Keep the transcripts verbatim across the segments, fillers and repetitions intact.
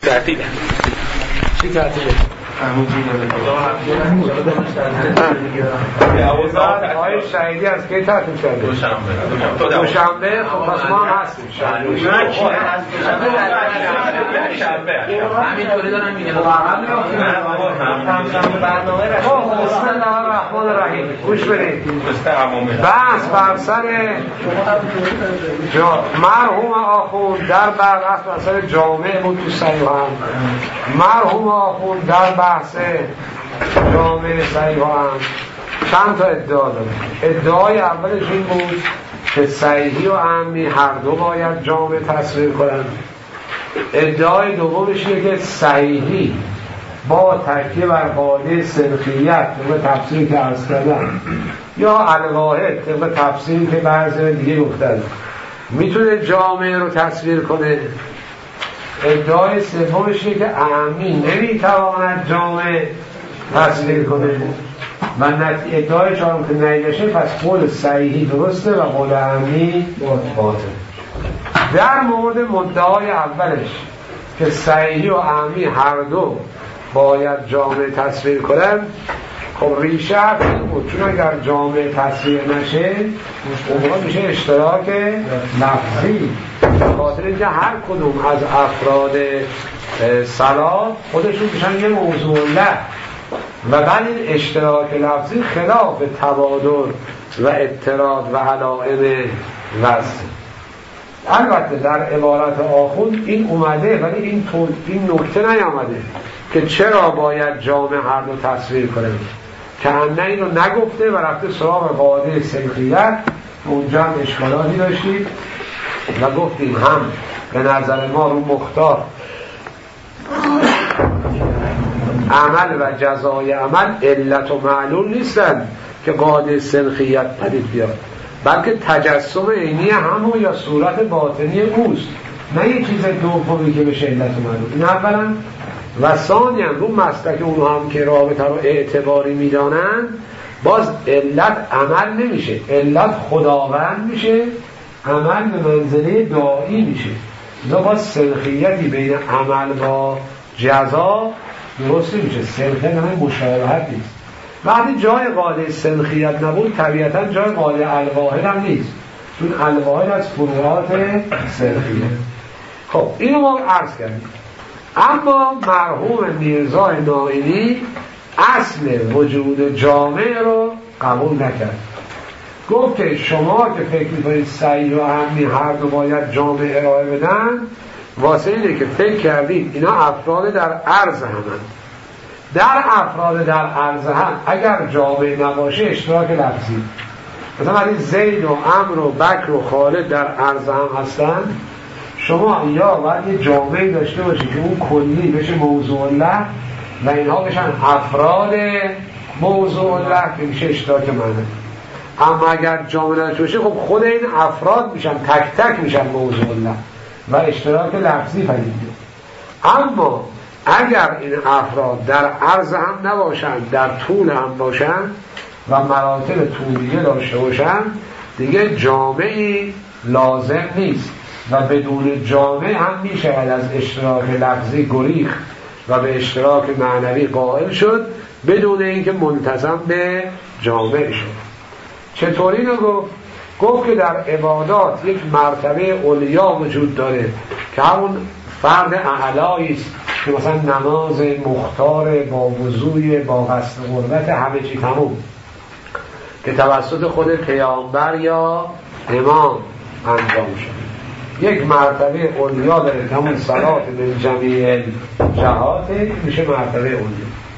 تعطیله چی تعطیله؟ آقای شهیدی از کی تعطیل کرده؟ دوشنبه دوشنبه خب پس ما هم هستیم همینطوری دارم میگم بسم الله الرحمن الرحیم گوش بدید. بحث بر سر مرحوم آخوند در بحث بر سر جامع بود تو سیوان. مرحوم آخوند در بحث جامع سیوان چند تا ادعا داره. ادعای اولش این بود که صحیحی و عامی هر دو باید جامع تصویر کنند. ادعای دومش اینه که صحیحی با تکیه بر قاعده سنخیت طبق تفسیری که عرض کردم یا الواحد طبق تفسیری که بعضی دیگه گفتن میتونه جامع رو تصویر کنه. ادعای سومش اینه که عامی نمیتواند جامع تصویر کنه و ادعای چهارم که نیشه پس قول صحیحی درسته و قول عامی باطل. در مورد مدعای اولش که صحیحی و عامی هر دو باید جامع تصویر کنن، خب ریشه این بود چون اگر جامع تصویر نشه اون میشه اشتراک لفظی، خاطر اینکه هر کدوم از افراد صلاح خودشون میشن یه موضوع له و بعد این اشتراک لفظی خلاف تبادل و اضطراد و علائم وصف. البته در عبارت آخوند این اومده ولی این این نکته نیامده که چرا باید جامع هر دو تصویر کنه، که انه این رو نگفته و رفته سراغ قاعده سنخیت. اونجا هم اشکالاتی داشتید و گفتیم هم به نظر ما رو مختار عمل و جزای عمل علت و معلول نیستن که قاعده سنخیت پدید بیاد، بلکه تجسم عینی همون یا صورت باطنی اوست، نه یه چیز دومی که بشه علت و معلول. این اولا و ثانیا رو مسلک اونو هم که رابطه رو اعتباری میدانن باز علت عمل نمیشه، علت خداوند میشه، عمل به منزله داعی میشه. لذا باز سنخیتی بین عمل با جزا درست میشه. سنخیت همه مشابهت نیست. وقتی جای قاعده سنخیت نبود طبیعتا جای قاعده الواحد هم نیست، چون الواحد از فروعات سنخیت. خب اینو ما عرض کردیم. اما مرحوم میرزا نائینی اصل وجود جامع رو قبول نکرد. گفت که شما که فکر میکنید صحیح و عامی هر دو باید جامع ارائه بدن، واسه اینه که فکر کردید اینا افراد در عرض همند. در افراد در عرض هم اگر جامع نباشه اشتراک لفظی، مثلا این زید و عمرو و بکر و خالد در عرض هم هستن، شما یا باید یه جامعه داشته باشید که اون کلی بشه موضوع له و اینها بشن افراد موضوع له که میشه اشتراک معنی. اما اگر جامعه داشته باشه خب خود این افراد میشن تک تک میشن موضوع له و اشتراک لفظی پدید میاد. اما اگر این افراد در عرض هم نباشن، در طول هم باشن و مراتب طولیه داشته باشن، دیگه جامعی لازم نیست و بدون جامع هم میشه از اشتراک لفظی گریخت و به اشتراک معنوی قائل شد بدون اینکه منتظم به جامع شد. چطوری اینو گفت؟ گفت که در عبادات یک مرتبه علیا وجود داره که همون فرد اعلایی است که مثلا نماز مختار با وضوی با قصد قربت همه چی تموم که توسط خود پیامبر یا امام انجام شد. یک مرتبه علیا داره که همون صلات من جمیع جهاته میشه مرتبه علیا.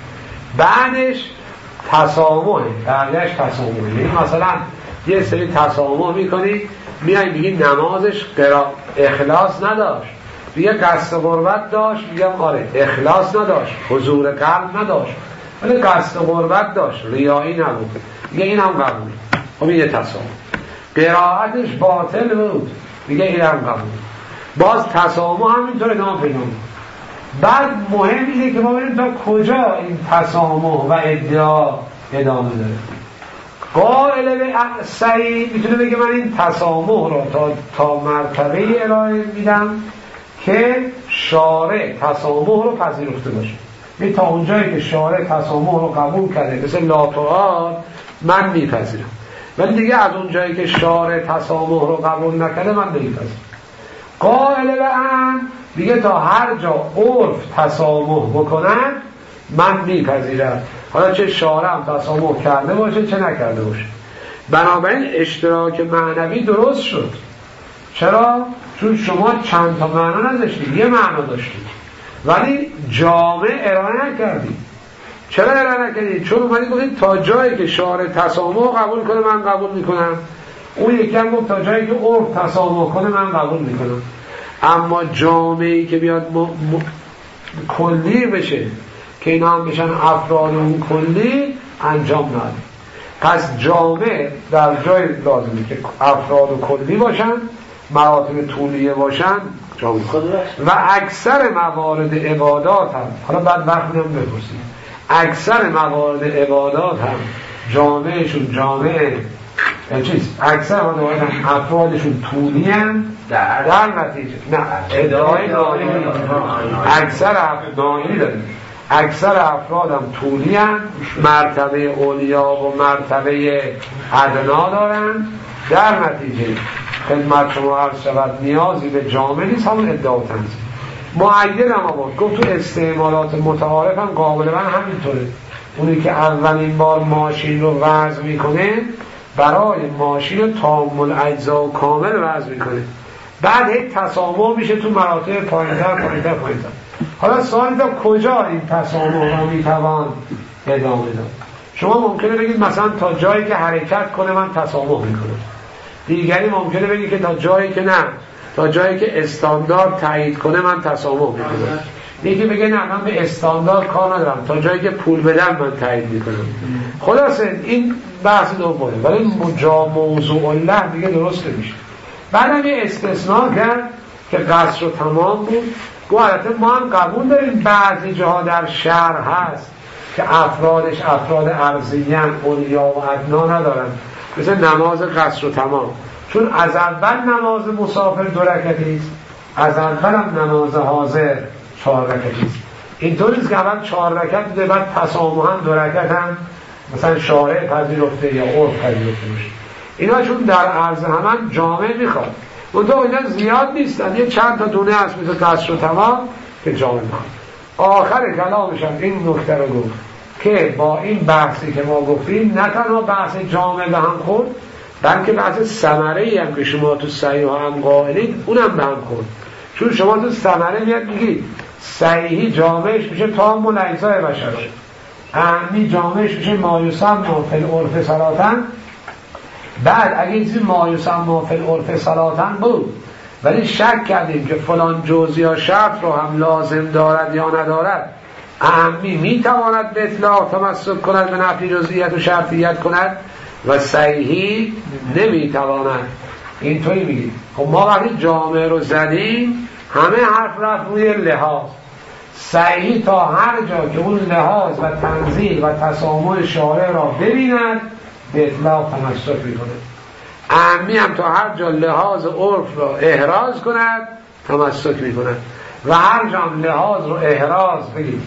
بعدش تسامحه، بعدش تسامحه. یعنی مثلا یه سری تسامح میکنی میای میگی نمازش اخلاص نداشت، دیگه قصد قربت داشت، میگم آره اخلاص نداشت، حضور قلب نداشت، ولی قصد قربت داشت، ریایی نبود، دیگه این هم قبول. خب یه تسامح. قرائتش باطل بود، دیگه این هم قبول. باز تسامح هم اینطور ادامه پیدا می‌کنه. بعد مهم اینه که ما ببینیم تا کجا این تسامح و ادعا ادامه داره. قائل به صحیح میتونه بگه من این تسامح رو تا, تا مرتبه ارائه میدم که شارع تسامح رو پذیرفته باشه. این تا اونجایی که شارع تسامح رو قبول کرده مثل لاتوآت من میپذیرم، ولی دیگه از اونجایی که شارع تسامح رو قبول نکرده من نمیپذیرم. قائل به ان دیگه تا هر جا عرف تسامح بکنن من میپذیرم، حالا چه شارع هم تسامح کرده باشه چه نکرده باشه. بنابراین اشتراک معنوی درست شد. چرا؟ چون شما چند تا معنا نداشتید، یه معنا داشتید ولی جامع ارائه نکردید. چرا ارائه نکردید؟ چون اومدید گفتید تا جایی که شارع تسامح قبول کنه من قبول میکنم، اون یکی هم گفت تا جایی که عرف تسامح کنه من قبول میکنم. اما جامعی که بیاد م... م... کلی بشه که اینا هم بشن افراد اون کلی انجام نده. پس جامع در جای لازمه که افراد و کلی باشن، مراتب طولیه باشن جامع. و اکثر موارد عبادات هم، حالا بعد وقت نمی بپرسیم، اکثر موارد عبادات هم جامعشون جامع چیز اکثر موارد هم افرادشون طولی هم در, در نتیجه نه ادعای نایلی اکثر افراد داریم اکثر افرادم طولی هم مرتبه اولیا و مرتبه ادنا دارن. در نتیجه خدمت شما عرض شود نیازی به جامع نیست، همون ادعا تنظیم معید هم آمد. گفت تو استعمالات متعارف هم قابل من همینطوره. اونی که اولین بار ماشین رو وضع میکنه برای ماشین تام الاجزا و کامل وضع میکنه، بعد هی تسامح میشه تو مراتب پایین‌تر پایین‌تر پایین‌تر. حالا سوال تا کجا این تسامح رو میتوان ادامه داد؟ شما ممکنه بگید مثلا تا جایی که حرکت کنه من تسامح میکنم، دیگری ممکنه بگید که تا جایی که نه، تا جایی که استاندارد تایید کنه من تسامح میکنم. یکی بگه نه من به استاندارد کار ندارم، تا جایی که پول بدم من تایید میکنم. خلاصه این بحث دومه، ولی جا موضوع الله دیگه درست نمیشه. بعدم یه استثناء کرد که قصر و تمام بود. البته ما هم قبول داریم بعضی جاها در شهر هست که افرادش افراد ارضیان اولیا و ادنا ندارن، مثل نماز قصر و تمام، چون از اول نماز مسافر دو رکعتی است، از اول هم نماز حاضر چهار رکعتی است. اینطور نیست که اول چهار رکعت بوده بعد تسامحاً دو رکعت هم مثلا شارع پذیرفته یا عرف پذیرفته باشه. اینا چون در عرض همان جامع میخواد، اونجا اینا زیاد نیستن، یه چند تا دونه هست مثل قصر و تمام که جامع میخواد. آخر کلامش هم این نکته رو گفت که با این بحثی که ما گفتیم نه تنها بحث جامع به هم خورد، بلکه بحث ثمره‌ای هم که شما تو صحیح هم قائلید اونم به هم خورد. چون شما تو ثمره میاد میگید صحیحی جامعش میشه تام الاجزاء بشر، اعمی جامعش میشه مایوسم فی العرف صلاتن. بعد اگه این چیزی مایوسم فی العرف صلاتن بود ولی شک کردیم که فلان جزئی یا شرط رو هم لازم دارد یا ندارد، اعمی میتواند به اطلاق تمسک کند به نفی جزئیت و شرطیت کند و صحیحی نمیتواند. اینطوری میگیم. خب ما وقتی جامعه رو زدیم همه حرف رفت روی لحاظ صحیحی، تا هر جا که اون لحاظ و تنزیل و تسامح شارع را ببیند به اطلاق تمسک میکنه. اعمی هم تا هر جا لحاظ عرف را احراز کند تمسک میکند و هر جا لحاظ رو احراز بگید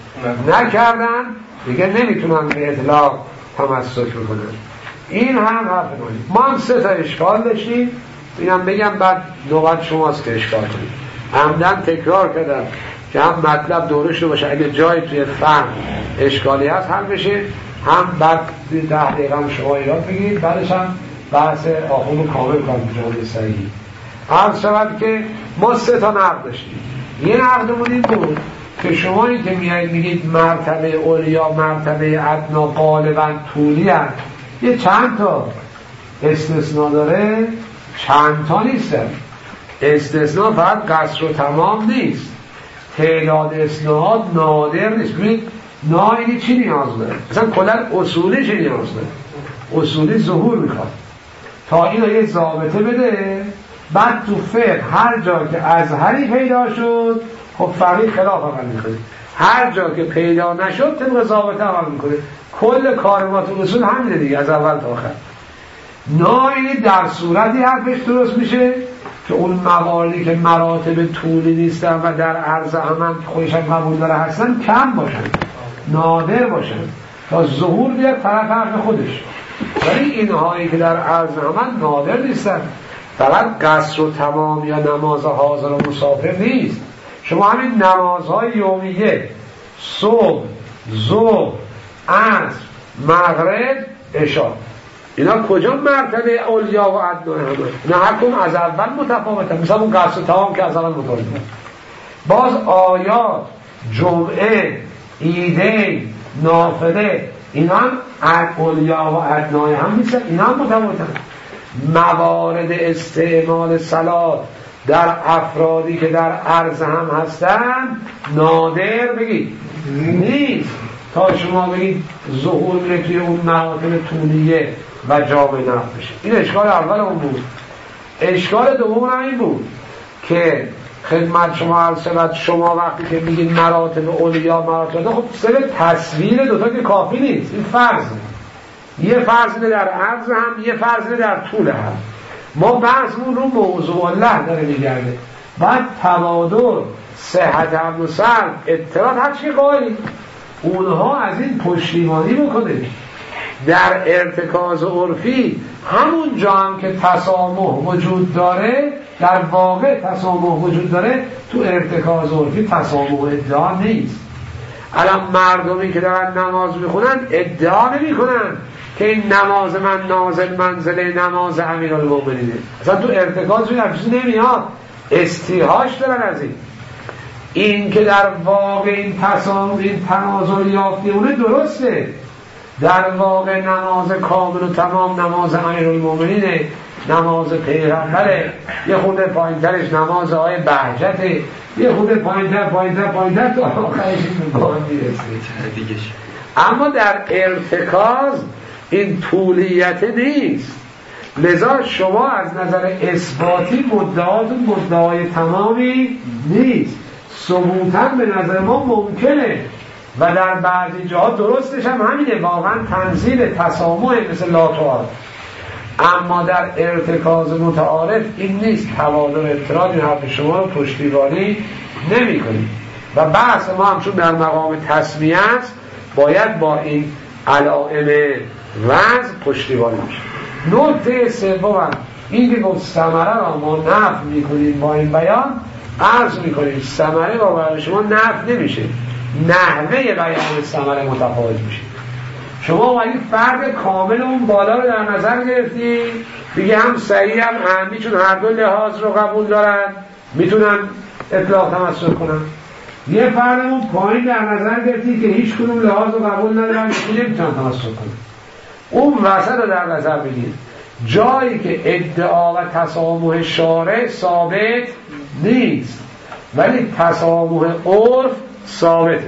نکردن دیگه نمیتونن به اطلاق تمسک بکنن. این هم حرف مالی. ما هم سه تا اشکال داشتیم، اینم بگم بعد نوبت شماست که اشکال کنید. عمدن تکرار کردم که هم مطلب درست باشه، اگه جایی توی فهم اشکالی هست حل بشه، هم بعد ده دقیقه هم شما ایراد بگید، بعدش هم بحث آخون رو کامل کنم جامعه صحیحی. عرض شود که ما سه تا نقد داشتیم. یه نقدمون این بود که شما این که میایید میگید مرتبه اولیا مرتبه ادنا غالبا طولی هست، یه چند تا استثناء داره، چند تا نیستن. استثناء فقط قصر و تمام نیست، تعداد استثناءات نادر نیست. ببینید نایلی چی نیاز داره؟ مثلا کلا اصولی چی نیاز داره؟ اصولی ظهور میخواد تا این یه ضابطه بده، بعد تو فقه هر جا که ازهری پیدا شد خب فقیه خلاف عمل میکنه، هر جا که پیدا نشد طبق ضابطه عمل میکنه. کل کار ما تو اصول همینه دیگه، از اول تا آخر. نایلی در صورتی حرفش درست میشه که اون مواردی که مراتب طولی نیستن و در عرض عمل خودشان قبول داره هستن کم باشن، نادر باشن تا ظهور بیاد طرف حرف خودش. ولی اینهایی که در عرض عمل نادر نیستن. فقط قصر و تمام یا نماز حاضر و مسافر نیست. شما همین نمازهای یومیه، صبح، ظهر، عصر، مغرب، عشا، اینا کجا مرتبه اولیا و ادنای همه؟ اینا هر کدوم از اول متفاوته. مثلا اون قصر و تمام که از اول متفاوته. باز آیات، جمعه، ایده، نافله، اینا هم اولیا و ادنای هم نیستن، اینا هم متفاوتن. موارد استعمال صلات در افرادی که در عرض هم هستن نادر بگید نیست تا شما بگید ظهور میره توی اون مراتب طولیه و جامع نفت بشه. این اشکال اول اون بود. اشکال دوم هم این بود که خدمت شما عرض شد، شما وقتی که میگید مراتب اولیا مراتب، خب سر تصویر دوتا که کافی نیست. این فرضه، یه فرض در عرض هم، یه فرض در طول هم. ما بحثمون رو موضوع الله داره میگرده. بعد توادر، صحت هم و سلب، اطلاعات هر چی قائلی اونها از این پشتیبانی بکنه. در ارتکاز عرفی همون جا هم که تسامح وجود داره، در واقع تسامح وجود داره، تو ارتکاز عرفی تسامح ادعا نیست. الان مردمی که دارن نماز میخونن ادعا نمی کنن که این نماز من نازل منزله نماز امیرالمومنینه. اصلا تو ارتکاز نمیاد، استیحاش دارن از این. این که در واقع این تسامح، این تنازل یافتیونه درسته، در واقع نماز کامل و تمام نماز امیرالمومنینه، نماز پیغمبره، یه خورده پایینترش نماز آقای بهجته، یه خورده پایینتر پایینتر پایینتر تو آخرش میگوان میرسه. اما در ارتکاز این طولیت نیست. لذا شما از نظر اثباتی مدعاتون مدعای تمامی نیست. ثبوتاً به نظر ما ممکنه و در بعضی جاها درستش هم همینه، واقعا تنزیل تسامح مثل لاتوار. اما در ارتکاز متعارف این نیست. توادر اعتراض این حرف شما رو پشتیبانی نمی کنید. و بحث ما هم چون در مقام تسمیه است باید با این علائم وضع پشتیبانی میشه. نکته سوم این که گفت ثمره را ما نفع میکنیم با این بیان، عرض میکنیم ثمره با برای شما نفع نمیشه، نحوه بیان ثمره متفاوت میشه. شما اومدید فرق کامل اون بالا رو در نظر گرفتی، دیگه هم صحیح هم اهمی، چون هر دو لحاظ رو قبول دارن میتونن اطلاق تمسک کنن. یه فرق اون پایین در نظر گرفتی که هیچ کدوم لحاظ رو قبول ندارن، نمیتونن تمسک کنن. اون وسط رو در نظر بگیر، جایی که ادعا و تسامح شارع ثابت نیست ولی تسامح عرف ثابته.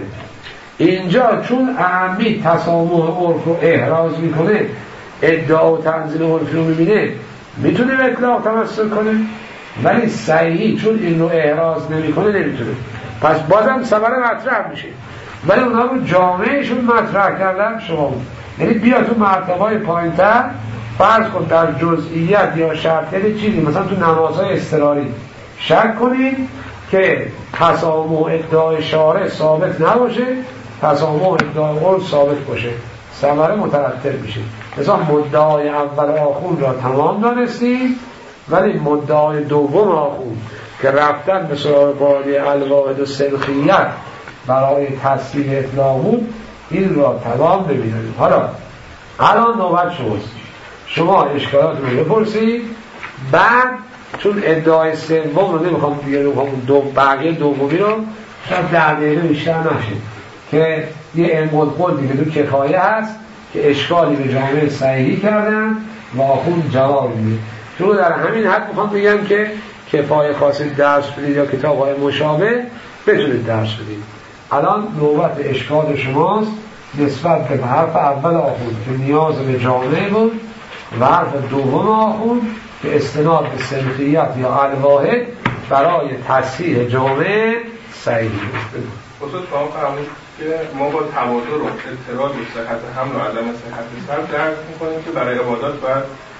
اینجا چون اهمی تسامح عرف رو احراز میکنه، ادعا و تنزیل عرفی رو میبینه، میتونه به اطلاق تمسک کنه، ولی صحیحی چون این رو احراز نمیکنه نمیتونه. پس بازم ثمره مطرح میشه، ولی اونا رو جامعهشون مطرح کردن شما بود. یعنی بیا تو مرتبه‌های پایین‌تر فرض کن در جزئیات یا شرطه چیزی، مثلا تو نمازهای اضطراری شک کنید که تسامح ادعای شارع ثابت نباشه، تسامح ادعای عرف ثابت باشه، ثمره مترتب میشه. مثلا مدعای اول آخون را تمام دانستید، ولی مدعای دوم آخون که رفتن به سراغ قاعده الواحد و سلخیت برای تصدیق اطلاق بود، این را تمام ببینید. حالا الان نوبت شماست، شما اشکالات رو بپرسید. بعد چون ادعای سوم رو نمیخوام دیگه، رو دو بقیه دومی رو شاید در دقیقه بیشتر نشه که یه علم القول دیگه تو کفایه هست که اشکالی به جامعه صحیحی کردن و آخون جواب میده. چون در همین حد میخوام بگم که کفایه خواستید درس بدید یا کتاب های مشابه بتونید درس بدید. الان نوبت اشکال شماست نسبت به حرف اول آخون که نیاز به جامعه بود و حرف دوم آخون که استناد به سلخیت یا الواحد برای تصحیح جامعه صحیح بود. خصوص فهم فرمود که ما با توادر و اعتراض و صحت حمل و عدم صحت سلب درک میکنیم که برای عبادات باید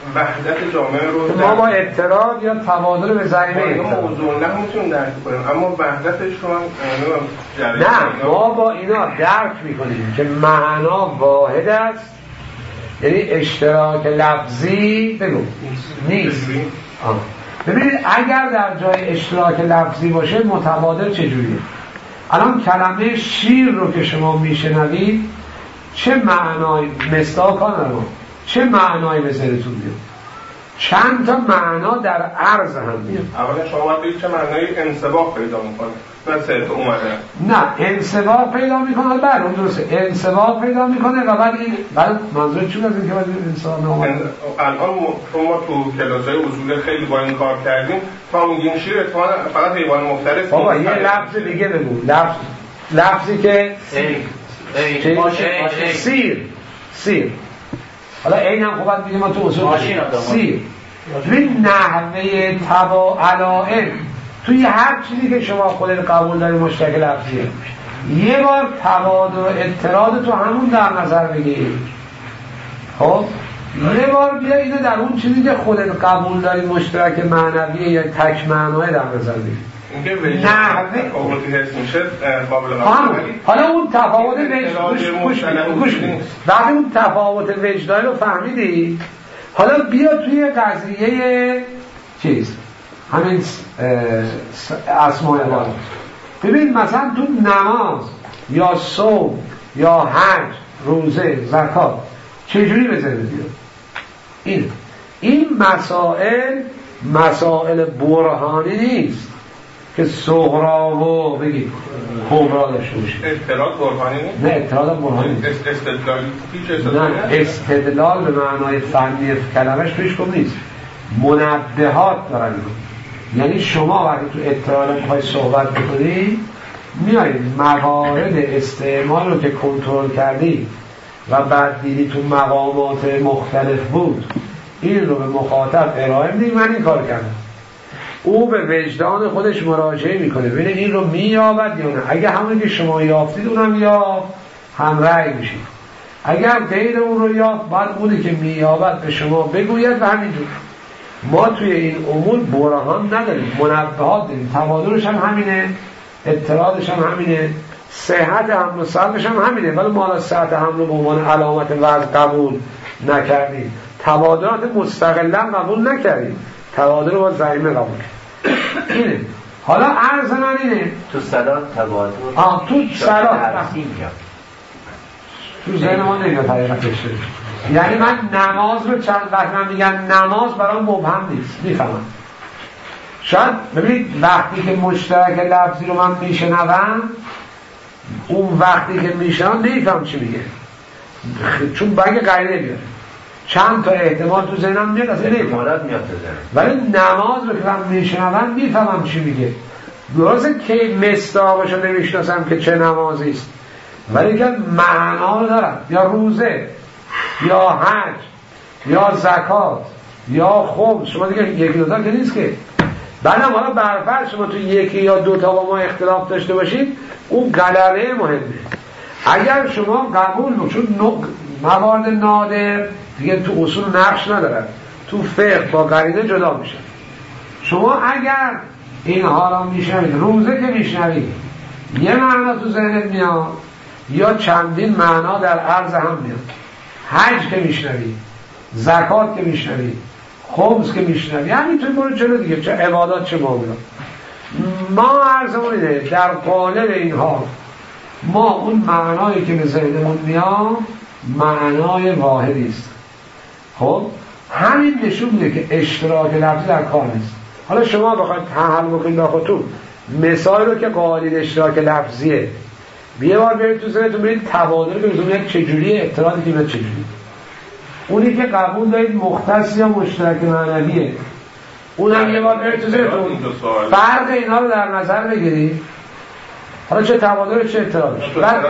وحدت جامعه رو ما با اعتراض یا تبادل به زمینه موضوع نه میتونیم درک کنیم، اما وحدتش رو من نه ما با اینا درک میکنیم که معنا واحد است، یعنی اشتراک لفظی بگو نیست. ببینید اگر در جای اشتراک لفظی باشه متبادل چجوریه؟ الان کلمه شیر رو که شما میشنوید چه معنای مصداقان رو چه معنایی به ذهنتون میاد؟ چند تا معنا در عرض هم میاد. اولا شما باید بگید چه معنای انسباق پیدا میکنه. نه صرف اومده. نه انسباق پیدا میکنه، بعد اون درسته انسباق پیدا میکنه و بعد این بعد منظور چی از این که بعد انسان اومده؟ الان ما تو کلاس‌های اصول خیلی با این کار کردیم، تا میگیم شیر اتفاقا فقط حیوان مفترس. بابا یه لفظ دیگه بگو، لفظ لفظی که ای باشه سیر سیر حالا این هم خوبت میگه ما تو اصول سیر ببین نحوه تبا علائم توی هر چیزی که شما خودت قبول داری مشترک لفظیه، یه بار تبادل و اعتراض تو همون در نظر بگیر، خب یه بار بیا اینو در اون چیزی که خودت قبول داری مشترک معنویه یا تک معنای در نظر بگیر. اینکه وجدان تفاوتی حس میشه قابل قبول. حالا اون تفاوت وجدانی گوش کن. وقتی اون تفاوت وجدانی رو فهمیدی، حالا بیا توی قضیه چیز همین اسماء الله. ببین مثلا تو نماز یا صوم یا حج روزه زکات چجوری بزنه بیاد؟ این این مسائل مسائل برهانی نیست که صغرا و بگید کبرا داشته باشه. اعتراض برهانی نیست؟ نه اعتراض برهانی نیست. استدلال هیچ استدلال نه استدلال به معنای فنی کلمش توش کم نیست، منبهات دارن. یعنی شما وقتی تو اعتراض میخوای صحبت بکنی میایید موارد استعمال رو که کنترل کردی و بعد دیدی تو مقامات مختلف بود این رو به مخاطب ارائه میدی. من این کار کردم، او به وجدان خودش مراجعه میکنه ببینه این رو مییابد یا نه. اگه همونی که شما یافتید اونم یا هم رأی میشید، اگر غیر اون رو یافت بعد اونی که مییابد به شما بگوید و همینجور. ما توی این امور برهان نداریم، منبهات داریم. تبادلش هم همینه، اعتراضش هم همینه، صحت حمل و سلبش هم همینه، ولی ما از صحت حمل به عنوان علامت وضع قبول نکردیم، تبادلات مستقلا قبول نکردیم، تبادل رو با زعیمه قبول اینه. حالا عرض من اینه تو صلات تبادل آه تو صلات تو ذهن ما نمیاد حقیقتش. یعنی من نماز رو چند وقت من میگم نماز برام مبهم نیست، میفهمم. شاید ببینید وقتی که مشترک لفظی رو من میشنوم اون وقتی که میشنم نمیفهم چی میگه، چون بگه قرینه بیاره چند تا احتمال تو ذهنم میاد اصلا نمیفهمم، ولی نماز رو که من میشنوم میفهمم چی میگه. درسته که مصداقش رو نمیشناسم که چه نمازی است، ولی که معنا رو دارم، یا روزه یا حج یا زکات یا خمس. شما دیگه یکی دوتا که نیست که بعدم حالا برفرض شما تو یکی یا دوتا با ما اختلاف داشته باشید اون غلبه مهمه. اگر شما قبول رو چون موارد نادر دیگه تو اصول نقش ندارن، تو فقه با قرینه جدا میشه. شما اگر اینها را میشنوید، روزه که میشنوید یه معنا تو ذهنت میاد یا چندین معنا در عرض هم میاد، حج که میشنوید، زکات که میشنوید، خمس که میشنوید، همینطور برو جلو دیگه، چه عبادات چه معاملات. ما عرضمون اینه در قالب اینها ما اون معنایی که به ذهنمون میاد معنای واحدی است. خب همین نشون میده که اشتراک لفظی در کار نیست. حالا شما بخواید تحل بکنید با خودتون مثال رو که قالید اشتراک لفظیه یه بار برید تو ذهنتون برید تبادل که میگه چجوریه، اعتراضی که میاد چجوری، اونی که قبول دارید مختص یا مشترک معنویه اونم یه بار برید تو ذهنتون فرق اینا رو در نظر بگیرید. حالا چه تبادل چه اعتراض.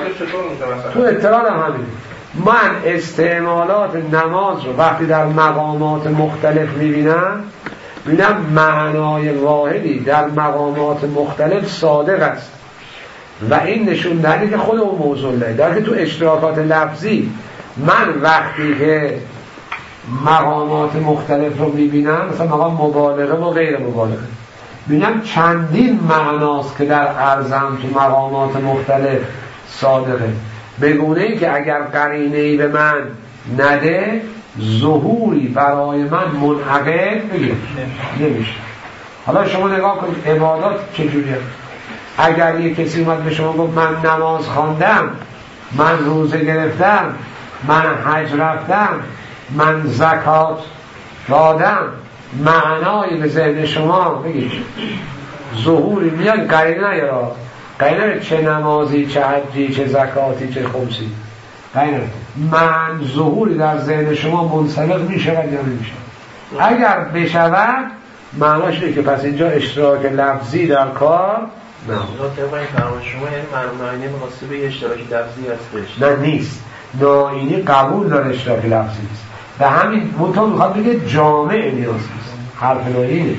تو اعتراض هم همین من استعمالات نماز رو وقتی در مقامات مختلف میبینم میبینم معنای واحدی در مقامات مختلف صادق است و این نشون دهنده که خود اون موضوع لده در که تو اشتراکات لفظی من وقتی که مقامات مختلف رو میبینم، مثلا مقام مبالغه و غیر مبالغه، میبینم چندین معناست که در عرضم تو مقامات مختلف صادقه، به گونه ای که اگر قرینه‌ای به من نده ظهوری برای من منعقد بگیر نمیشه. حالا شما نگاه کنید عبادات چجوریه. اگر یک کسی اومد به شما گفت من نماز خواندم، من روزه گرفتم، من حج رفتم، من زکات دادم، معنایی به ذهن شما بگید ظهوری میاد، قرینه نیارا، قرینه چه نمازی چه حجی چه زکاتی چه خمسی، قرینه من ظهوری در ذهن شما منسلق میشه یا نمیشه. اگر بشود معناش اینه که پس اینجا اشتراک لفظی در کار نه. طبق این فرمان شما یعنی مرحوم ناینی می‌خواسته به اشتراک لفظی هستش؟ نه نیست. ناینی قبول داره اشتراک لفظی نیست. به همین منطقه میخواد بگه جامع نیاز نیست. حرف ناینی.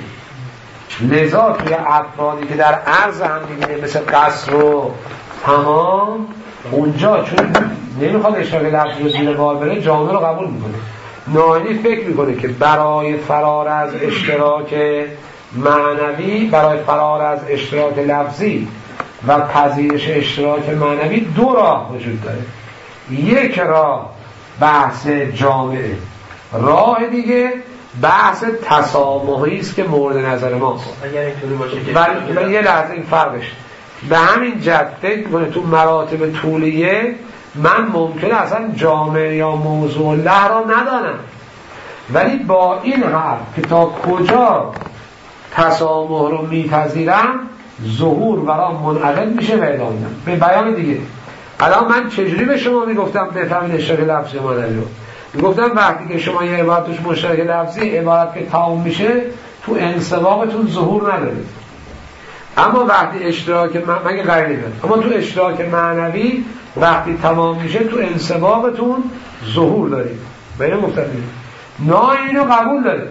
لذا توی افرادی که در عرض هم میبینه مثل قصر و تمام، اونجا چون نمیخواد اشتراک لفظی رو زیر بار بره جامع رو قبول میکنه. ناینی فکر میکنه که برای فرار از اشتراک معنوی، برای فرار از اشتراک لفظی و پذیرش اشتراک معنوی دو راه وجود داره. یک راه بحث جامعه، راه دیگه بحث تسامحی است که مورد نظر ماست. اگر اینطوری باشه که ولی یه لحظه این فرقش به همین جهت فکر کنه تو مراتب طولیه من ممکنه اصلا جامعه یا موضوع الله را ندانم، ولی با این حرف که تا کجا تسامح رو میپذیرم ظهور برام منعقد میشه و ادامه میدم. به بیان دیگه الان من چجوری به شما میگفتم بفهمید اشتراک لفظی معنوی رو؟ میگفتم وقتی که شما یه عبارت توش مشترک لفظی، عبارت که تمام میشه تو انسباقتون ظهور ندارید، اما وقتی اشتراک من مگه غیر نمیاد، اما تو اشتراک معنوی وقتی تمام میشه تو انسباقتون ظهور دارید. ببین گفتم نه اینو قبول داره،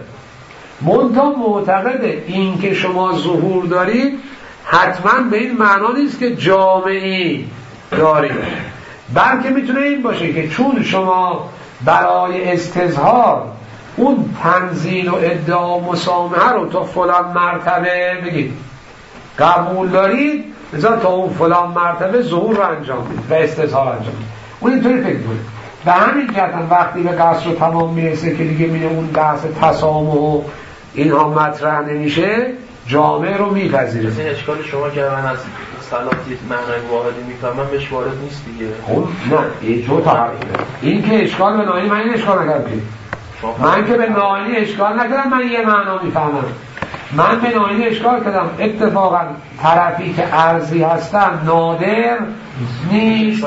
منتها معتقده این که شما ظهور دارید حتما به این معنا نیست که جامعی دارید، بلکه میتونه این باشه که چون شما برای استظهار اون تنزیل و ادعا و مسامحه رو تا فلان مرتبه بگید قبول دارید، مثلا تا اون فلان مرتبه ظهور رو انجام بدید و استظهار انجام بدید. اون اینطوری فکر کنید. به همین جهت وقتی به قصر رو تمام میرسه که دیگه میره اون بحث تسامح و اینها مطرح نمیشه، جامعه رو میپذیره. این اشکال شما که من از صلاتی معنای واحدی میفهمم بهش وارد نیست دیگه. خب نه یه جو تا حرفه. این که اشکال به ناینی، من این اشکال نکردم. من که به ناینی اشکال نکردم، من یه معنا میفهمم. من به ناینی اشکال کردم اتفاقا طرفی که ارضی هستن نادر نیست.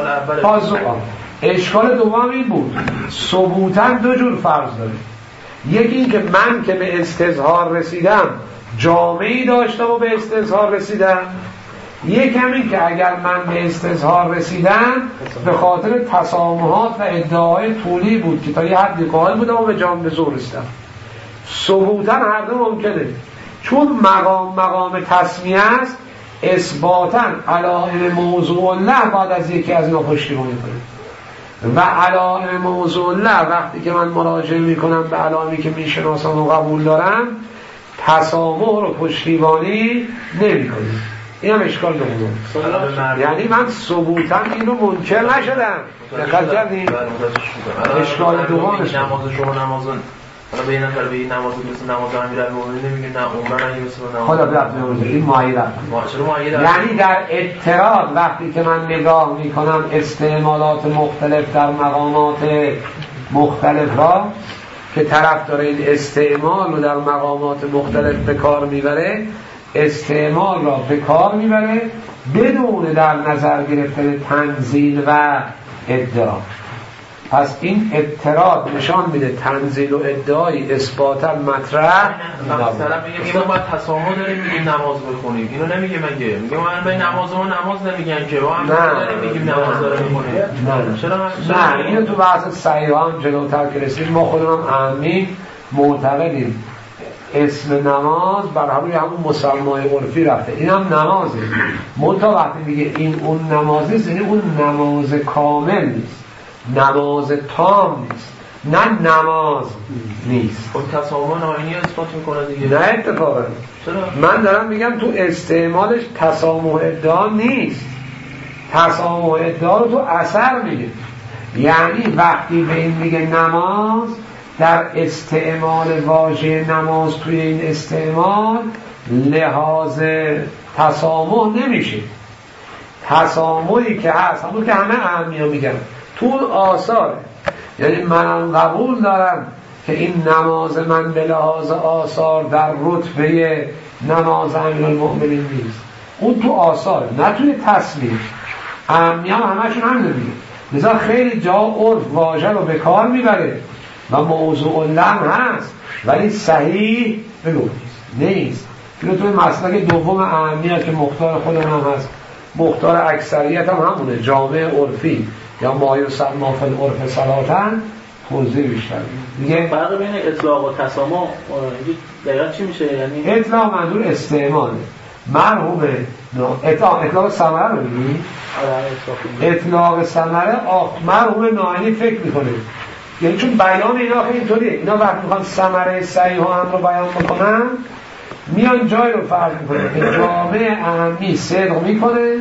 اشکال دوم این بود ثبوتاً دو جور فرض داره. یکی این که من که به استظهار رسیدم جامعی داشتم و به استظهار رسیدم، یک همین که اگر من به استظهار رسیدم به خاطر تسامحات و ادعای طولی بود که تا یه حدی قائل بودم و به جام به زور رسیدم. ثبوتاً هر دو ممکنه، چون مقام مقام تسمیه است اثباتاً علائم موضوع الله بعد از یکی از اینا پشتیبانی کنه و علائم موضوع الله وقتی که من مراجعه میکنم به علائمی که میشناسم و قبول دارم تسامح رو پشتیبانی نمیکنم. این هم اشکال دوم، یعنی من ثبوتاً اینو منکر نشدم. دقت کردین؟ اشکال دوم نماز شما نماز حالا به این نفر به این نماز مثل نماز امیرالمومنین نمیگه نه عمرن اگه مثل نماز خدا بیاد این معایره. یعنی در اعتراض وقتی که من نگاه میکنم استعمالات مختلف در مقامات مختلف را که طرف داره این استعمال رو در مقامات مختلف به کار میبره، استعمال را به کار میبره بدون در نظر گرفتن تنزیل و ادعا. پس این اعتراض نشان میده تنزیل و ادعای اثباتا مطرح مثلا میگه ما باید تسامح داریم میگیم نماز بخونیم، اینو نمیگه مگه میگه من به نماز ما نماز نمیگن که ما هم داریم میگیم نماز داریم میخونیم. نه چرا نه اینو تو بحث صحیح هم جلوتر که رسیدیم ما خودمون عامی معتقدیم اسم نماز بر همون همون مسمای عرفی رفته، این هم نمازه. منتها وقتی میگه این اون نمازه یعنی اون نماز کامل نیست، نماز تام نیست، نه نماز نیست. خب تسامح آینی اثبات میکنه دیگه. نه اتفاقا من دارم میگم تو استعمالش تسامح ادعا نیست، تسامح ادعا رو تو اثر میگه. یعنی وقتی به این میگه نماز، در استعمال واژه نماز توی این استعمال لحاظ تسامح نمیشه. تسامحی که هست همون که همه اهمیه میگن تو آثاره. یعنی من قبول دارم که این نماز من به لحاظ آثار در رتبه نماز امیرالمؤمنین نیست، اون تو آثاره نه توی تصویر. اهمیه هم همشون هم نمیگه. لذا خیلی جا عرف واژه رو به کار میبره و موضوع لم هست ولی صحیح بگو نیست. اینو توی مسلک دوم اهمیت که مختار خودم هم هست، مختار اکثریت هم همونه، جامعه عرفی یا مایوسر مافل عرف صلاتن توضیح بیشتر دیگه. فرق بین اطلاق و تسامح دقیقا چی میشه؟ یعنی اطلاق منظور استعماله مرحوم اطلاق اطلاق ثمره رو میگی؟ اطلاق ثمره مرحوم ناینی فکر میکنه، یعنی چون بیان اینا خیلی اینطوریه، اینا وقتی میخوان ثمره صحیح و هم رو بیان بکنن میان جای رو فرض میکنه که جامعه اهمی صدق میکنه،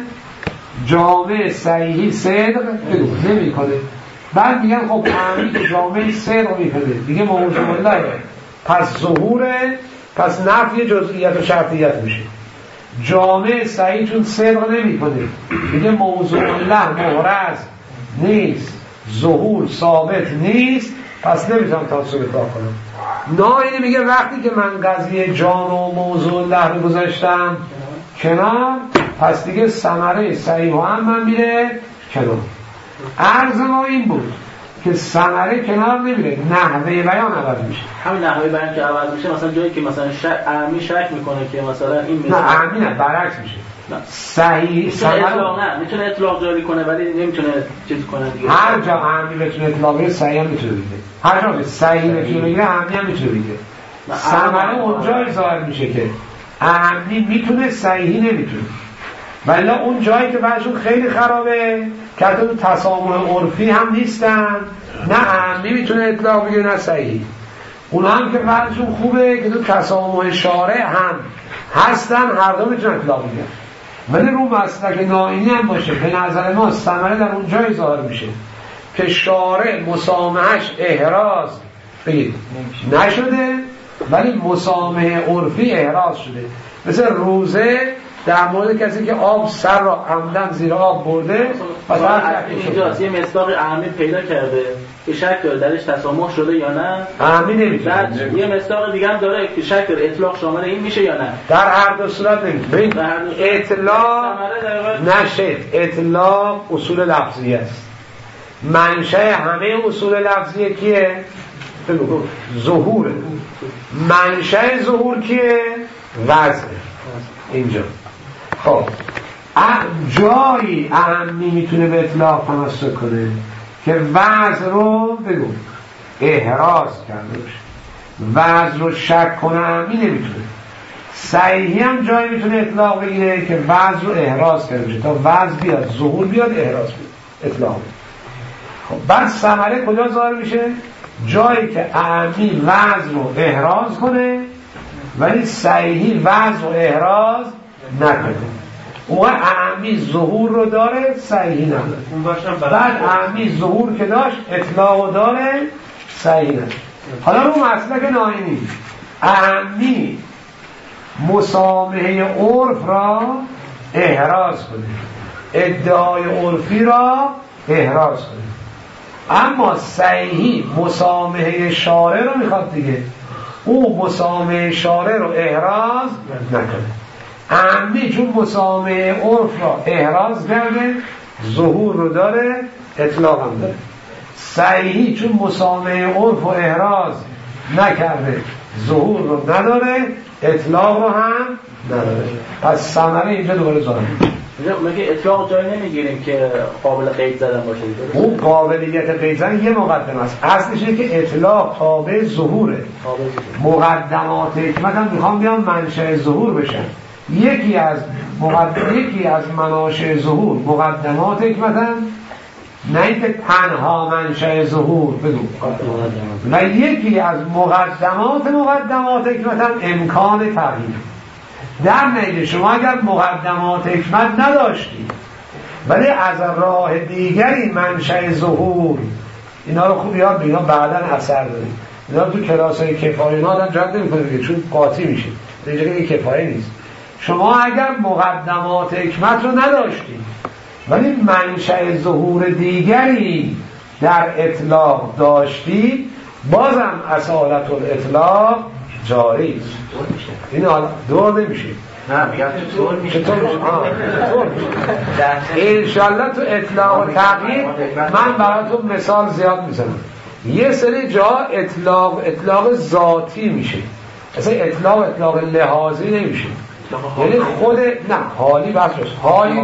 جامعه صحیحی صدق نمیکنه. بعد میگن خب اهمی که جامعه صدق میکنه دیگه موضوع الله، پس ظهوره، پس نفی جزئیت و شرطیت میشه. جامعه صحیح چون صدق نمیکنه دیگه موضوع الله محرز نیست، ظهور ثابت نیست، پس نمیتونم تفسیر اطلاق کنم. ناینی میگه وقتی که من قضیه جان و موضوع الله رو گذاشتم کنار، پس دیگه ثمره صحیح و هم من میره کنار. عرض ما این بود که ثمره کنار نمیره، نحوه بیان عوض میشه. همین نحوه بیان که عوض میشه، مثلا جایی که مثلا شک اهمی شک میکنه که مثلا این مثلا نه اهمی نه برعکس میشه. صحیح اطلاق نه میتونه اطلاق جاری کنه ولی نمیتونه چیز کنه دیگه. هر جا اهمی بتونه اطلاق بگیره صحیح هم میتونه بگیره، هر جا صحیح بتونه بگیره اهمی هم میتونه بگیره. ثمره اونجایی ظاهر میشه که اهمی میتونه صحیحی نمیتونه، ولی اون جایی که بعضشون خیلی خرابه که حتی تو تسامح عرفی هم نیستن، نه اهمی میتونه اطلاق بگیره نه صحیحی. اونا هم که بعضشون خوبه که تو تسامح شارع هم هستن، هر دو میتونه اطلاق بگیره. ولی رو مسلک ناینی هم باشه به نظر ما ثمره در اون جای ظاهر میشه که شارع مسامحش احراز بگید نشده ولی مسامح عرفی احراز شده. مثل روزه در مورد کسی که آب سر را عمدن زیر آب برده و اینجاست یه مصداق اهمی پیدا کرده که شک داره درش تسامح شده یا نه، اهمی نمیتونه. یه مصداق دیگه هم داره که شک داره اطلاق شامل این میشه یا نه. در هر دو صورت نمیتونه. اطلاق نشه، اطلاق اصول لفظی است. منشأ همه اصول لفظی کیه؟ بگو ظهوره. منشأ ظهور کیه؟ وضع. اینجا خب جایی اهمی میتونه به اطلاق تمسک کنه که وضع رو بگو احراز کرده باشه، وضع رو شک کنه اهمی نمیتونه. صحیحی هم جایی میتونه اطلاق بگیره که وضع رو احراز کرده باشه، تا وضع بیاد ظهور بیاد احراز بیاد اطلاق بیاد. خب بعد ثمره کجا ظاهر میشه؟ جایی که اهمی وضع رو احراز کنه ولی صحیحی وضع و احراز نکنه. اون اهمی ظهور رو داره، صحیحی نداره. بعد اهمی ظهور که داشت اطلاق داره، صحیحی نداره. حالا رو مسلک ناینی اهمی مسامحه عرف را احراز کنه، ادعای عرفی را احراز کنه، اما صحیحی مسامحه شارع رو میخواد دیگه، او مسامحه شارع رو احراز نکنه. اهمی چون مسامحه عرف را احراز کرده ظهور رو داره، اطلاق هم داره. صحیحی چون مسامحه عرف رو احراز نکرده ظهور رو نداره، اطلاق رو هم نداره. پس ثمره اینجا دوباره ظاهر میشه. مگه اطلاق جایی نمیگیریم که قابل قید زدن باشه؟ اون قابلیت قید زدن یه مقدمه است. اصلش اینه که اطلاق تابع ظهوره. مقدمات حکمت هم میخوام بیان منشأ ظهور بشن. یکی از مقدم یکی از مناشأ ظهور مقدمات حکمت هم نه اینکه تنها منشأ ظهور بگو. و یکی از مقدمات مقدمات حکمت هم امکان تغییر. در نتیجه شما اگر مقدمات حکمت نداشتید ولی از راه دیگری منشأ ظهور، اینا رو خوب یاد بگیرید، بعداً اثر داره. اینا رو تو کلاس‌های کفایه آدم جد نمی‌کنه چون قاطی میشه. اینجا که کفایه نیست. شما اگر مقدمات حکمت رو نداشتید ولی منشأ ظهور دیگری در اطلاق داشتید، بازم اصالت الاطلاق جاری است. این حالا دور نمیشه. نه میگم چطور میشه؟ چطور میشه؟ انشالله تو اطلاق و تغییر من براتون مثال زیاد میزنم. یه سری جا اطلاق اطلاق ذاتی میشه، اصلا اطلاق اطلاق لحاظی نمیشه. یعنی خود نه حالی بس روز حالی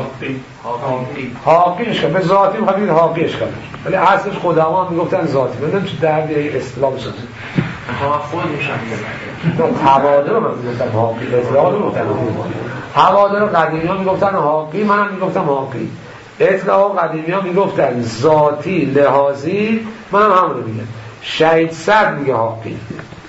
حاقیش کنه به ذاتی میخواد بگید حاقیش کنه، ولی اصلش خودما میگفتن ذاتی. بدونم چه دردی ای اصطلاح بسازه خود میشن تبادر رو من میگفتم حاقی، اطلاق رو میگفتن تبادر رو قدیمی ها میگفتن حاقی، منم میگفتم حاقی. اطلاق قدیمی ها میگفتن ذاتی لحاظی، منم همون رو میگم. شهید صد میگه حاقی.